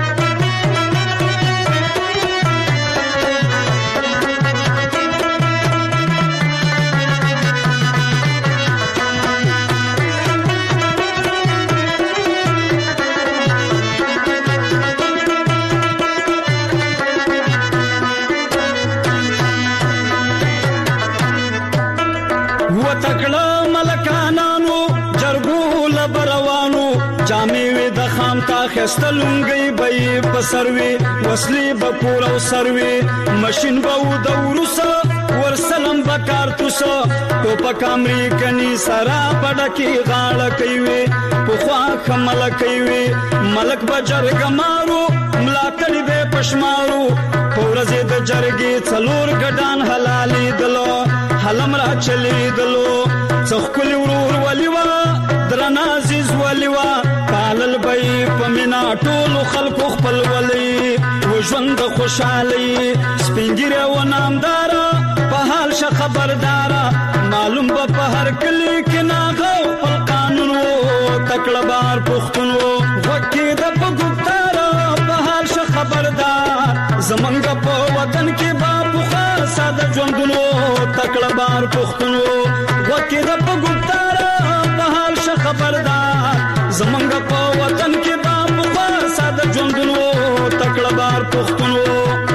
وتکړه ملکانانو جرګو لبروانو جامې وې د خام تا خستلونګي به په سروي وسلې بکول او سروي ماشين به د ورسه ورسلم بکار کارتوس ټوپک امریکني سرا پډکی غاړه کوي په خوا کمل کوي ملک بجرګ مارو ملاتړي به پښمارو پورزه د جرګي څلور ګډان حلالي دلو حلم را چلی دلو څخکل ورور ولوا درنا عزیز ولوا پالل بای پمینا ټول خلکو خپل ولي وژوند خوشالي سپینګره و نامدار په حال ش خبردار معلوم په هر کلی کې ناغو خپل قانون وو تکړه بار پښتون وو وکي د پګوتار په حال ش خبردار زمنګ په وطن کې باپو خاصه د ژوندونو تکړه بار پښتون وو وکي د پګوتار په حال ش خبردار زمنګ په وطن کې باپو خاصه د ژوندونو تکړه بار پښتون وو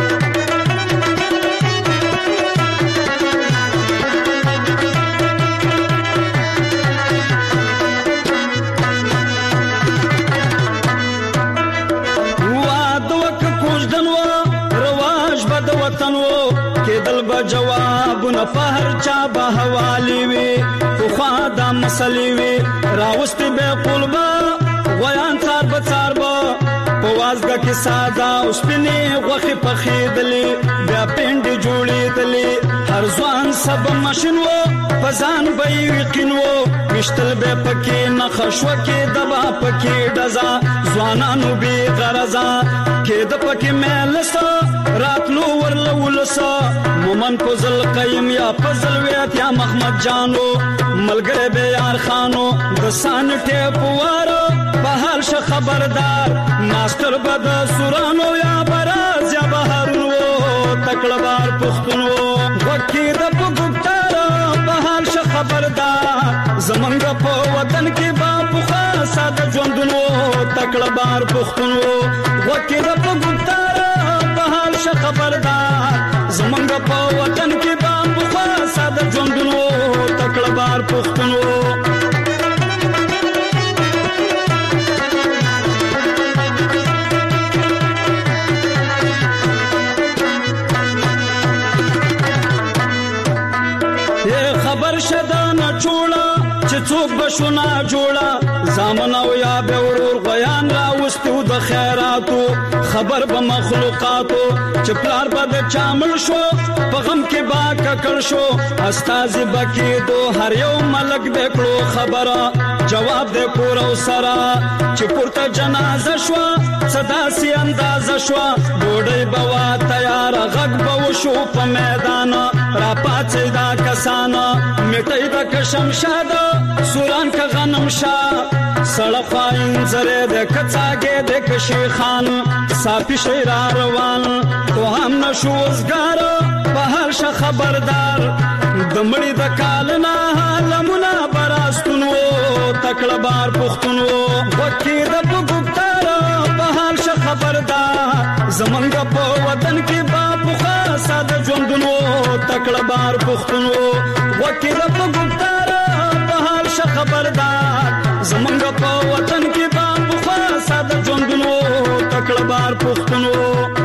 جواب نه فهر چا به حوالی وي خو خدا مسلې وي راوستي به قلبا غیان څار به څار به په وازګه کې ساده اوس پني غوخي پخېدلې بیا پنډي جوړېدلې هر ځوان سب ماشين وو فزان به یقین وو مشتل به پکې نه خشوه کې دبا پکې دزا ځوانانو به غرضا کې د پکې ملسا راتلو ورلولسا مومن پزل قیم یا پزل ویت یا محمد جانو ملګری به یار خانو د سان ټیپ واره په حال ش خبردار ماستر بد سورانو یا براز یا بهرو تکړه بار پښتونو وکي د پګوتار په حال ش خبردار زمنګ په وطن کې باپو خاصه د ژوندونو تکړه بار پښتونو وکي د پګوتار په حال ش خبردار زمنګ په وطن کې باپو خاصه د ژوندونو تکړه بار پښتونو خبر شدا نه چولا چې څوک بشونه جوړا زامن او یا به ورور غیان را وستو د خیراتو خبر به مخلوقاتو چې پلار به د چامل شو په غم کې با ککړ شو استاد بکی دو هر یو ملک به کړو خبره جواب دې پور او سرا چې پورته جنازه شو صدا سي انداز شو ډوډۍ بوا تیار غږ به وشو په میدان را پاتې دا کسانه میټي د کشم شاده سوران کا غنم شا سړخاین زره د کڅاګه د کشي خان صافي شیر روان تو هم نشوزګار په هر ش خبردار دمړي د کالنا لمنا براستونو تکړه بار پښتونو وکي د پګوتار په هر ش خبردار زمنګ په وطن کې باپو خاصه د ژوندونو تکړه بار پښتونو وکي د پګوتار په هر ش خبردار زمنګ په وطن کې باپو خاصه د ژوندونو تکړه بار پښتونو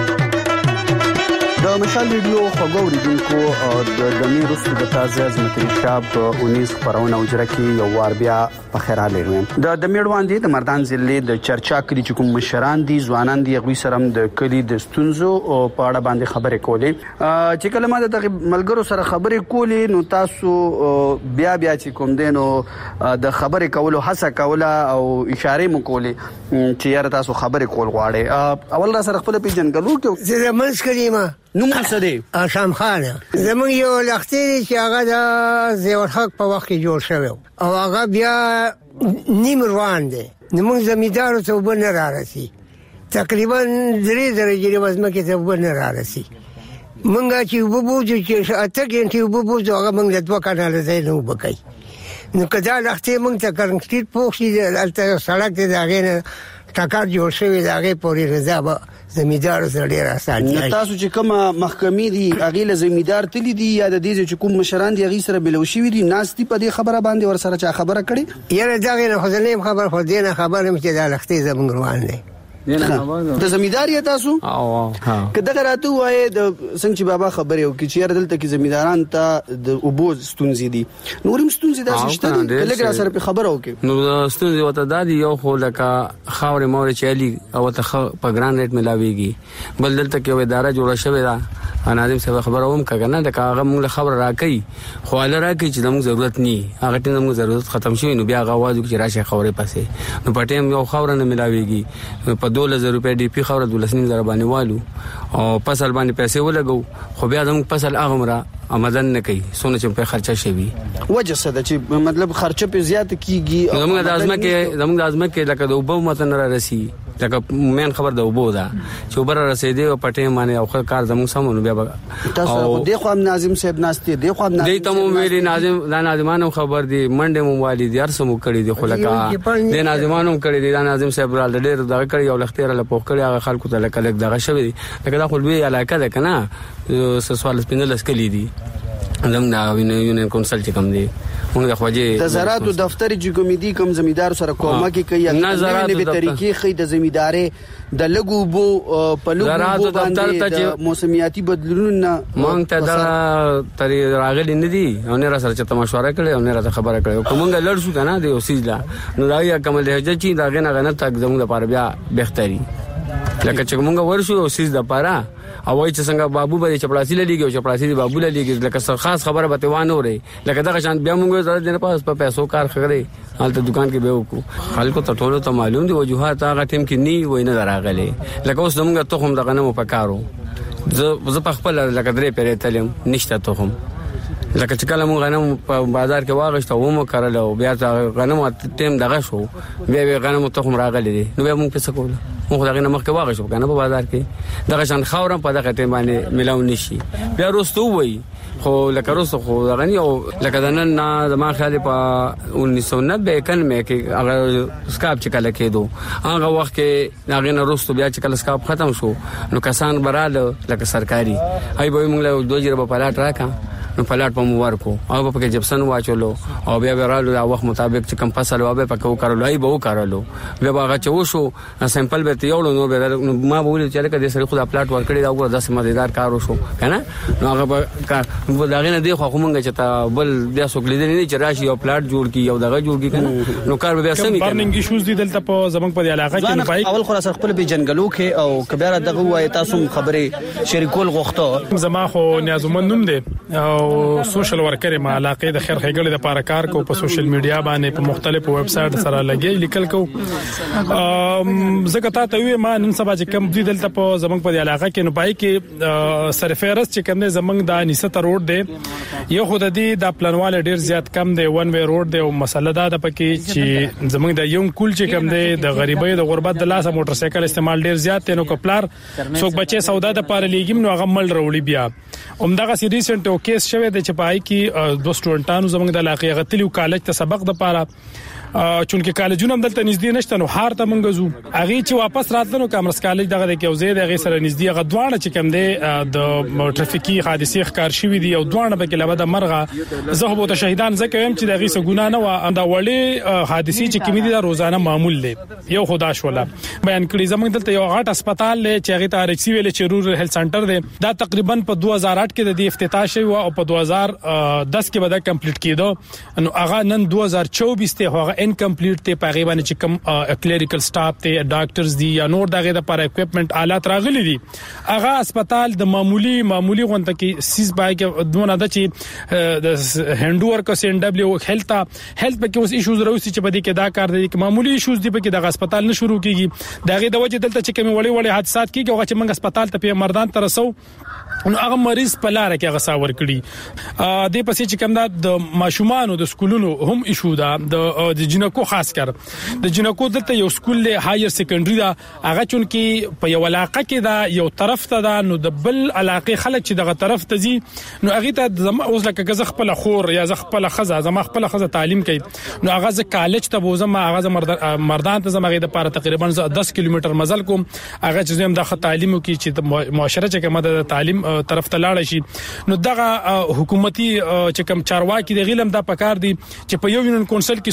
د مشال ویډیو خبرو دونکو د دمیر رسو د تازه عظمت شاب اونیس خبرونه اجرا کی یو وار بیا په خیر حال لرم د دمیر وړاندې د مردان ضلع د چرچا کلی چې کوم مشران دي ځوانان دي غوي سره د کلی د ستونزو او پاړه باندې خبرې کولې چې کلمه د ملګرو سره خبرې کولې نو تاسو بیا بیا چې کوم دینو د خبرې کولو هڅه کوله او اشاره مو کولې چې یاره تاسو خبرې کول غواړئ اول را سره خپل پیژنګلو کې زه منځ کریمه نو څه دی آشام خان زمون یو لختری چې هغه د زیور حق په وخت کې جوړ شوی او هغه بیا نیم روان دی نو زمیدارو ته وبنه را رسی تقریبا درې درجې وزن کې ته وبنه را رسی مونږه چې وبوجو چې اته کې چې وبوجو هغه مونږ د دوه کانال ځای نه وبکای نو کدا لختې مونږ ته کرنګسټیټ پوښي دلته سړک دی هغه نه ټاکر جوړ شوی دا هغه پوری رضا به زمیدار سره ډیر آسان دي تاسو چې کوم محکمې دي هغه له زمیدار تللی دي یا د دې چې کوم مشران دي هغه سره بلوشي وي ناس دي په دې خبره باندې ور سره چا خبره کړي یاره دا غیر خزنیم خبر خو دینه خبره مې چې دا لختې زمونږ روان دي د زمیداری تاسو او کله راته وای د څنګه بابا خبره او کې چیر دلته کې زمیداران ته د اوبو ستونزې دي نورم ستونزې داسې شته لګرا سره په خبره وکي نو ستونزې وته دادي یو خو لکه خاورې مورې چالي او ته په ګران ریټ ملاويږي بل دلته کې اداره جوړه شوې ده ناظم صاحب خبره هم کګنه د هغه موږ خبر راکې خو له راکې چې موږ ضرورت ني هغه ټیم موږ ضرورت ختم شوی نو بیا غواړو چې راشه خبره پسې نو په ټیم یو خبره نه ملاويږي په دوه هزار روپے ډي پی خبره دولسنیم زره باندې والو او فصل باندې پیسې ولګو خو بیا زموږ فصل هغه مرا آمدن نه کوي سونه چې په خرچه شي وجه څه ده چې مطلب خرچه په زیات کیږي زموږ د ازمه کې زموږ د ازمه کې لکه د وبو متن را رسی لکه مین خبر د وبو ده چې وبره رسیدي او پټه باندې او کار زموږ سمونه بیا تاسو د خو ناظم صاحب ناشته دی خو ناظم دی ته مو ویلي ناظم دا ناظمانو خبر دی منډه مو والي دي ارسمو کړی دی خو لکه د ناظمانو کړی دی دا ناظم صاحب را ډېر دغه کړی او لختیر له پوښ کړی هغه خلکو ته لکه دغه شوی دی لکه دا خو لوی علاقه ده کنه سوال سپینل اسکلی دی زموږ د یونین کونسل چې کوم دی موږ د خواجه د زراعت دفتر چې کمیټي کوم زمیدار سره کومه کوي نه زراعت به طریقې خې د زمیداري د لګو بو په لګو باندې د موسمیاتي بدلونونو مونږ ته دا تری راغلي نه دي او نه را سره چې مشوره کړي او نه را خبره کړي کومه لړ شو کنه د اوسیلا نو دا یا کوم له چې دا غنه غنه تک زموږ لپاره بیا بهتري لکه چې موږ ورشو اوسیز د لپاره او وای چې څنګه بابو به چپړاسي لګي او چپړاسي دی بابو لګي لکه خاص خبره به وانه وري لکه دا شان بیا موږ زړه دنه پاس په پیسو کار خغري حالت دکان کې به وکړو خلکو ته ټول ته معلوم دي وجوهات هغه ټیم کې ني وینه دراغلي لکه اوس موږ ته هم دغه نه پکارو زه زه په خپل لکه درې پیرې تلم نشته ته هم لکه چې کله موږ غنم په بازار کې واغښت او مو کړل او بیا غنم ټیم دغه شو بیا غنم ته هم راغلي دي نو بیا موږ څه کوو موږ دغه نه مخکې واغښت کنه په بازار کې دغه شان خاورم په دغه ټیم باندې ملاو نشي بیا روستو وای خو لکه روستو خو دغه نه او لکه دنن نه زما خیال په انیس سو نوے اکانوے کې هغه سکاپ چې کله کېدو هغه وخت کې هغه نه روستو بیا چې کله سکاپ ختم شو نو کسان براله لکه سرکاري هاي به موږ له دوه جره په پلاټ راکا نو پلاټ په مو ورکو او په کې جپسن واچولو او بیا ورالو دا وخت مطابق چې کم فصل وابه پکو کارلو ای به وکړلو بیا هغه چو شو سیمپل به تیولو نو به ما به ول چې لکه د سره خو د پلاټ ورکړی دا وګوره داسې مزیدار کار وشو کنه نو هغه کار دا غنه دی خو مونږ چې تا بل بیا څوک لیدل نه چې راشي یو پلاټ جوړ کی یو دغه جوړ کی کنه نو کار بیا سمې برننګ ایشوز دي دلته په زمنګ په علاقه کې نه پای اول خلاص خپل به جنگلو کې او کبیره دغه وای تاسو خبره شریکول غوښته زما خو نیازمن نوم دی او سوشل ورکر ما علاقه د خیر خېګړې د پاره کار کو په سوشل میډیا باندې په مختلفو ویب سټ سره لګي لیکل کو زګه ته وی ما نن سبا چې کم دي دلته په زمنګ په علاقه کې نو پای کې سرفیرس چې کم نه زمنګ د نسته روډ دی یو خود دی د پلانواله ډیر زیات کم دی ون وی روډ دی او مسله دا د پکې چې زمنګ د یو کول چې کم دی د غریبۍ د غربت د لاسه موټر سایکل استعمال ډیر زیات دی نو کپلار څوک بچي سودا د پاره لیګم نو هغه مل وروړي بیا همدغه سی ریسنت او کیس شوه د چپای کې دوه سټوډنټانو زمنګ د علاقې غتلی کالج ته سبق د پاره چونکه کالجونه هم دلته نږدې نشته نو هار ته مونږ زو اغه چې واپس راتلنو کامرس کالج دغه د کېوزې دغه سره نږدې غدوانه چې کم دی د ټرافیکي حادثې ښکار شوې دي او دوانه به کې لبه د مرغه زه به ته شهیدان زکه هم چې دغه څه ګنا نه و دا وړي حادثې چې کمی دي دا روزانه معمول دي یو خدا شولا بیان کړی زمونږ دلته یو غټ هسپتال چې هغه ته ارکسی ویل چې رورل هیلث سنټر دی دا تقریبا په دوه هزار آټ کې د افتتاح شوی او په دوه هزار دس کې به دا کمپلیټ کېدو نو هغه نن دوه هزار چوبیس ته هغه انکمپلیټ ته پاغي باندې چې کوم کلریکل سټاف ته ډاکټرز دي یا نور دغه د پر اکوپمنٹ آلات راغلي دي هغه هسپتال د معمولی معمولی غونډه کې سیس بای کې دونه د چې د هندور کا سي ان دبليو هیلث هیلث په کې اوس ایشوز راوستي چې بده کې دا کار دي چې معمولی ایشوز دي په کې د هسپتال نه شروع کیږي دغه د وجه دلته چې کوم وړي وړي حادثات کیږي هغه چې موږ هسپتال ته په مردان تر رسو نو هغه مریض په لار کې غسا ور کړی ا دې پسې چې کوم د ماشومان د سکولونو هم ایشو دا د جنکو خاص کر د جنکو دلته یو سکول له هایر سیکنډري دا هغه چون کې په یو علاقه کې دا یو طرف ته دا نو د بل علاقې خلک چې دغه طرف ته زی نو هغه ته زما اوس لکه غزه خپل خور یا ز خپل خزه زما خپل خزه تعلیم کوي نو هغه ز کالج ته بوزم هغه مردان ته زما د پاره تقریبا دس کیلومتر مزل کوم هغه چې زم د تعلیم کې چې معاشره چې کومه د تعلیم طرف ته لاړ شي نو دغه حکومتي چې کوم چارواکي د غیلم د پکار دي چې په یو یونین کونسل کې سکول دی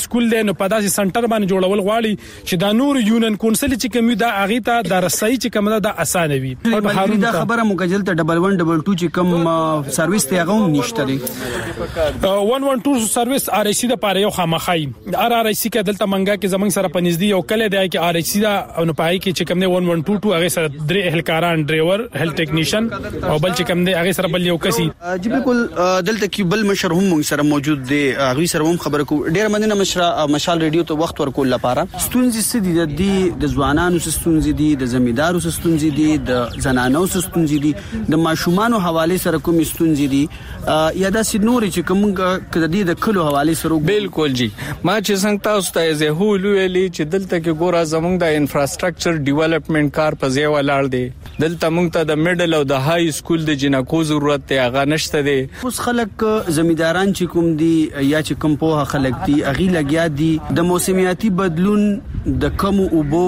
نو په داسې سنټر باندې جوړول غواړي چې دا نور یونین کونسل چې کوم دا اغه ته د رسۍ چې کوم دا اسانه وي. دا خبره مکجل ته ډبل ون ډبل ټو چې کوم سرویس ته هغه نشته دی. ون ون ټو سرویس ار ای سی د پاره یو خامخای ار ار ای سی کې دلته منګه کې زمنګ سره پنځدي یو کله دی چې ار ای سی دا نو پای کې چې کوم دی ون ون ټو ټو هغه سره درې اهلکاران ډرایور هیلث ټیکنیشن او بل چې کوم دی هغه سره بل یو کسي. جی بالکل دلته کې بل مشر هم موږ سره موجود دی هغه سره هم خبره کو ډیر مننه مشر مشال ریډیو ته وخت ورکول لپاره. ستونزې سدي د دې د ځوانانو ستونزې دي د زمیدارو ستونزې دي د زنانو ستونزې دي د ماشومانو حواله سره کوم ستونزې دي یا د سینوري چې کوم د دې د کلو حواله سره. بالکل جی ما چې څنګه تاسو ته زه هولو ویلي چې دلته کې ګوره زمونږ د انفراستراکچر ډیولپمنٹ کار په ځای ولاړ دی. دلته موږ ته د میډل او د های سکول د جنکو ضرورت دی هغه نشته دی. اوس خلک زمیداران چې کوم دي یا چې کوم په خلک دي اغي لګیا دي د موسمیاتي بدلون د کم اوبو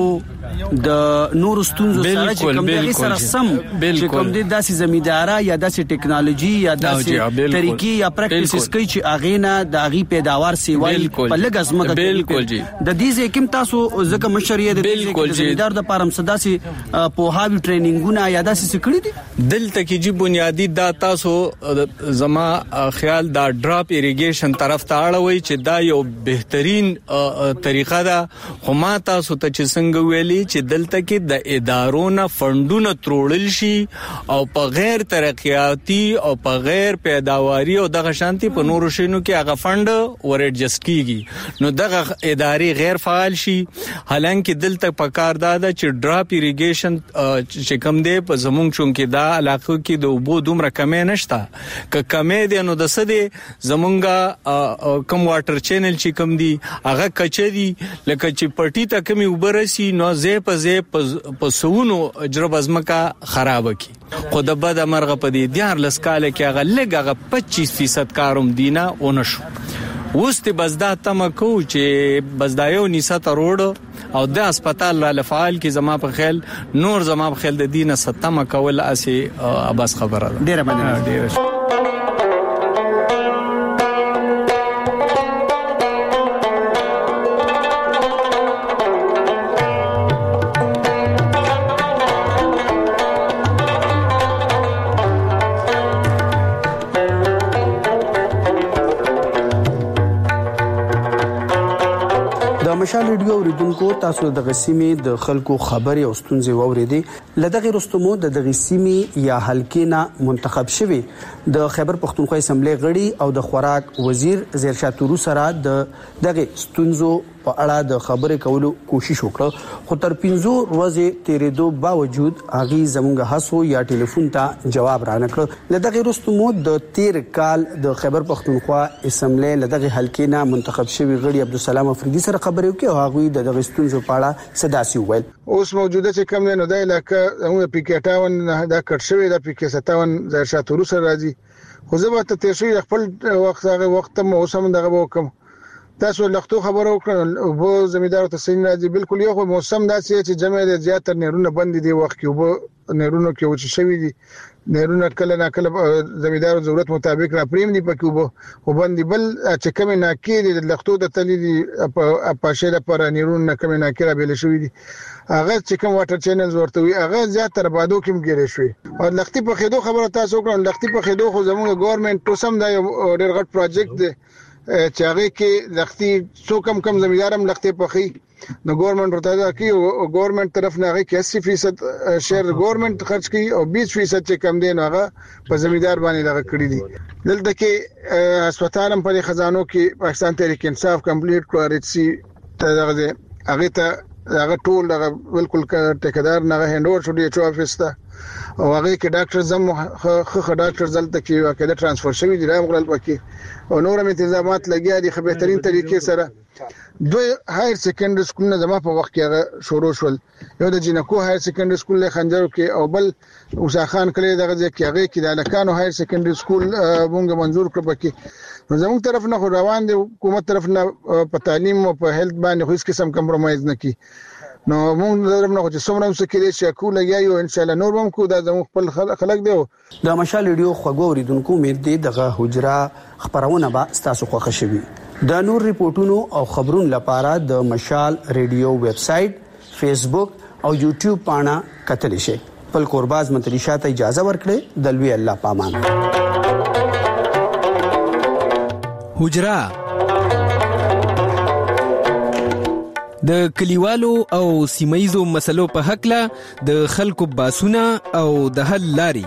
د نور ستونزو سره چې کوم دغه سره سم چې کوم دي داسې زمیدارا یا داسې ټیکنالوژي یا داسې طریقې یا پریکټیسز کوي چې اغه نه د اغي پیداوار سیوای په لګ ازمکه بالکل جی د دې ځکه تاسو ځکه مشریه د دې زمیدار د پارم صداسي په هاوی ټریننګونه یا داسې سکړي دي دلته کې جی بنیادی دا تاسو زما خیال دا ډراپ ایریګیشن طرف ته اړوي چې دا یو بهترین طریقه ده. خو ما تاسو ته چې څنګه ویلي چې دلته کې د ادارو نه فندونه ترول شي او په غیر ترقیاتی او په غیر پیداواري او دغه شانتي په نورو شینو کې هغه فند ور ایڈجسټ کیږي نو دغه ادارې غیر فعال شي. حالانکه دلته په کار داده چې ډراپ ایریګیشن چې کم دی په زمونږ چون کې دا علاقه کې د اوبو دومره کمې نشته ک کمې دي نو د سدي زمونږه کم واټر چینل چې کم دي هغه کچري لکه چې پټی ته کمی وبرسي نو زه په زه په سونو جرب ازمکا خراب کی. خو د بد مرغه په دې دیار لسکاله کې هغه لګه پچیس فیصد کاروم دینه ونشو. وسته بزدا تم کو چې بزدایو نیسه روډ او د هسپتال را لفعال کې زما په خیال نور زما په خیال د دینه ستمه کول اسی اباس خبره ده. ډیره مننه ډیره. مشال ریډیو اوریدونکو تاسو د غسیمې د خلکو خبري او ستونزې واوریدي لدغه رستمو د غسیمې یا حلقې نه منتخب شوی د خیبر پختونخوا اسمبلی غړي او د خوراک وزیر زیرشاه تورو سره د دغه ستونزو په اړه د خبرې کولو کوشش وکړه خو تر پنځو ورځې تیرېدو باوجود اغي زمونږ هڅو یا ټلیفون ته جواب را نکړ. لدغه رستمو د تیر کال د خیبر پختونخوا اسمبلی لدغه حلقې نه منتخب شوی غړي عبدالسلام افریدي سره خبرې وکړه او هغه د دغه ستونزو په اړه صداسي وویل. اوس موجوده چې کوم نه د علاقې موږ پی کې اټاون دا کټ شوی د پی کې ستاون زیرشاه تورو سره راځي خو زه به ته تیر شوی خپل وخت هغه وخت مو اوسم دغه وکم تاسو لختو خبرو کړل او بو زمیدارو ته سین راځي بالکل یو موسم داسې چې جمع د زیاتره نهرونه بند دي وخت کې وب نهرونه کې وچ شوی دي نهرونه کله نه کله زمیدارو ضرورت مطابق را پریم دي پکې وب وبند بل چې کم نه کې د لختو د تللی دي په شیله پر نهرونه کم نه کې را بیل شوی دي هغه چې کوم واټر چینلز ورته وي هغه زیاتره بادو کې مګری شوی او لختي په خېدو خبره تاسو کړل لختي په خېدو خو زموږ ګورنمنت توسم دا ډېر غټ پروجیکټ دی چې هغه کې لختي څو کم کم زمیدارم لختي پخې نو ګورنمنت ورته دا کوي او ګورنمنت طرف نه هغه کې اسی فیصد شیر ګورنمنت خرج کوي او بیس فیصد چې کم دي نو هغه په زمیدار باندې لغه کړی دي. دلته کې هسپتالم په خزانو کې پاکستان تحریک انصاف کمپلیټ کړی سي ته هغه ته هغه ټول هغه بالکل ټیکدار نه هندور شو دی چې افیس ته او هغه کې ډاکټر زم خو ډاکټر زلته کې واکده ترانسفر شوی دی راغلل پکې او نور هم تنظیمات لګیا دي خو بهترین طریقې سره دوی هایر سیکنډري سکول نه زما په وخت کې هغه شروع شول یو د جنکو هایر سیکنډري سکول له خنجر کې او بل اوسا خان کلی دغه ځکه هغه کې د لکانو هایر سیکنډري سکول مونږ منزور کړ پکې نو زموږ طرف نه روان دي حکومت طرف نه په تعلیم او په هیلث باندې هیڅ قسم کمپرمایز نه کی نو مونږ درم نه چې څومره مسکري شي کوله یا یو ان شاء الله نور هم کو دا زموږ خپل خلک دی د مشال ریډیو خوګو اوریدونکو امید دی دغه حجره خبرونه به تاسو خوښ شي د نور ریپورتونو او خبرونو لپاره د مشال ریډیو ویب سټ، فیسبوک او یوټیوب باندې کتلی شئ. خپل قرباز منتري شاته اجازه ورکړئ. د لوی الله پامان. حجرا د کلیوالو او سیمایزو مسلو په حق له د خلکو باسونه او د حل لاري.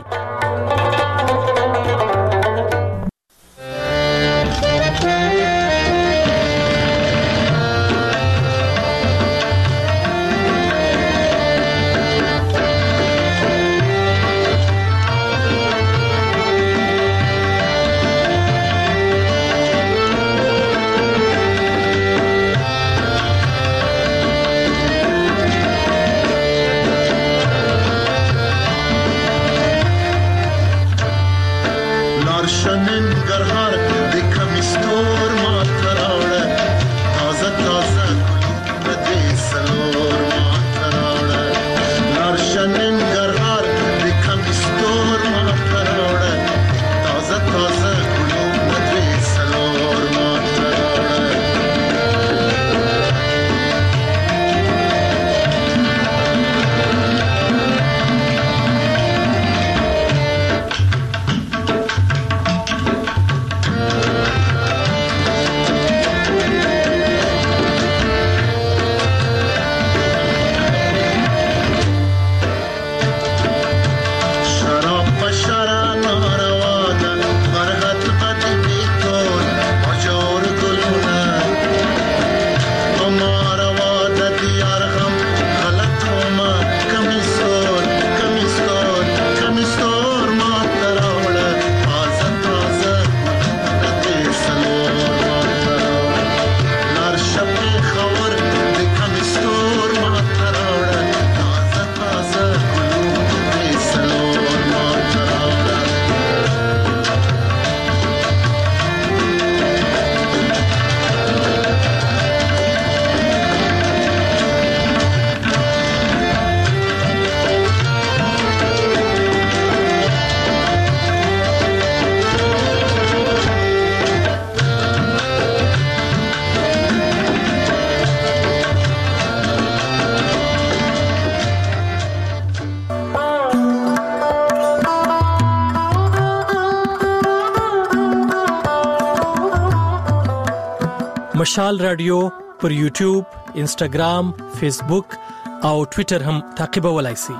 مشال رادیو پر یوټیوب، انسټاګرام، فیسبوک او ټوئیټر هم تعقیبولای شئ.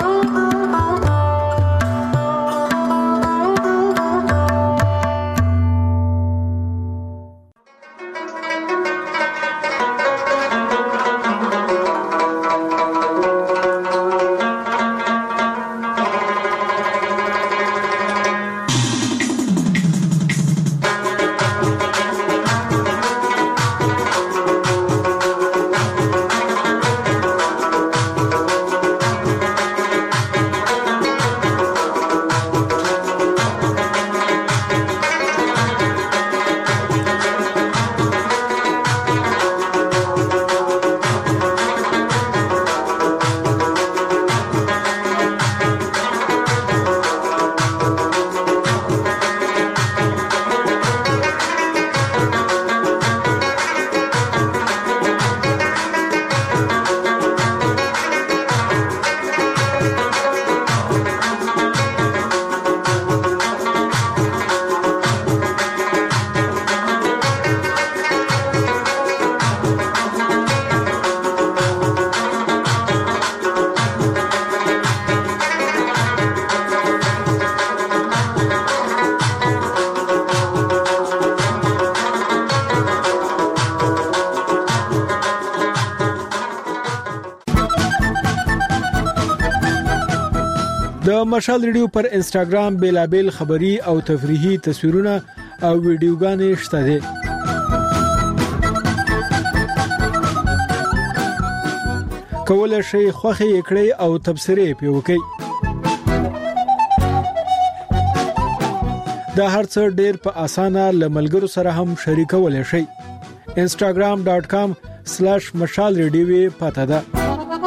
د مشال ریډیو پر انسټاګرام بیلابل خبری او تفریحي تصویرونه او ویډیوګانې شته دي. کولای شئ خوښي کړئ او تبصرې پې وکړئ. دا هرڅه ډېر په اسانه لملګرو سره هم شریکولای شئ. instagram dot com slash mashal radio پته ده.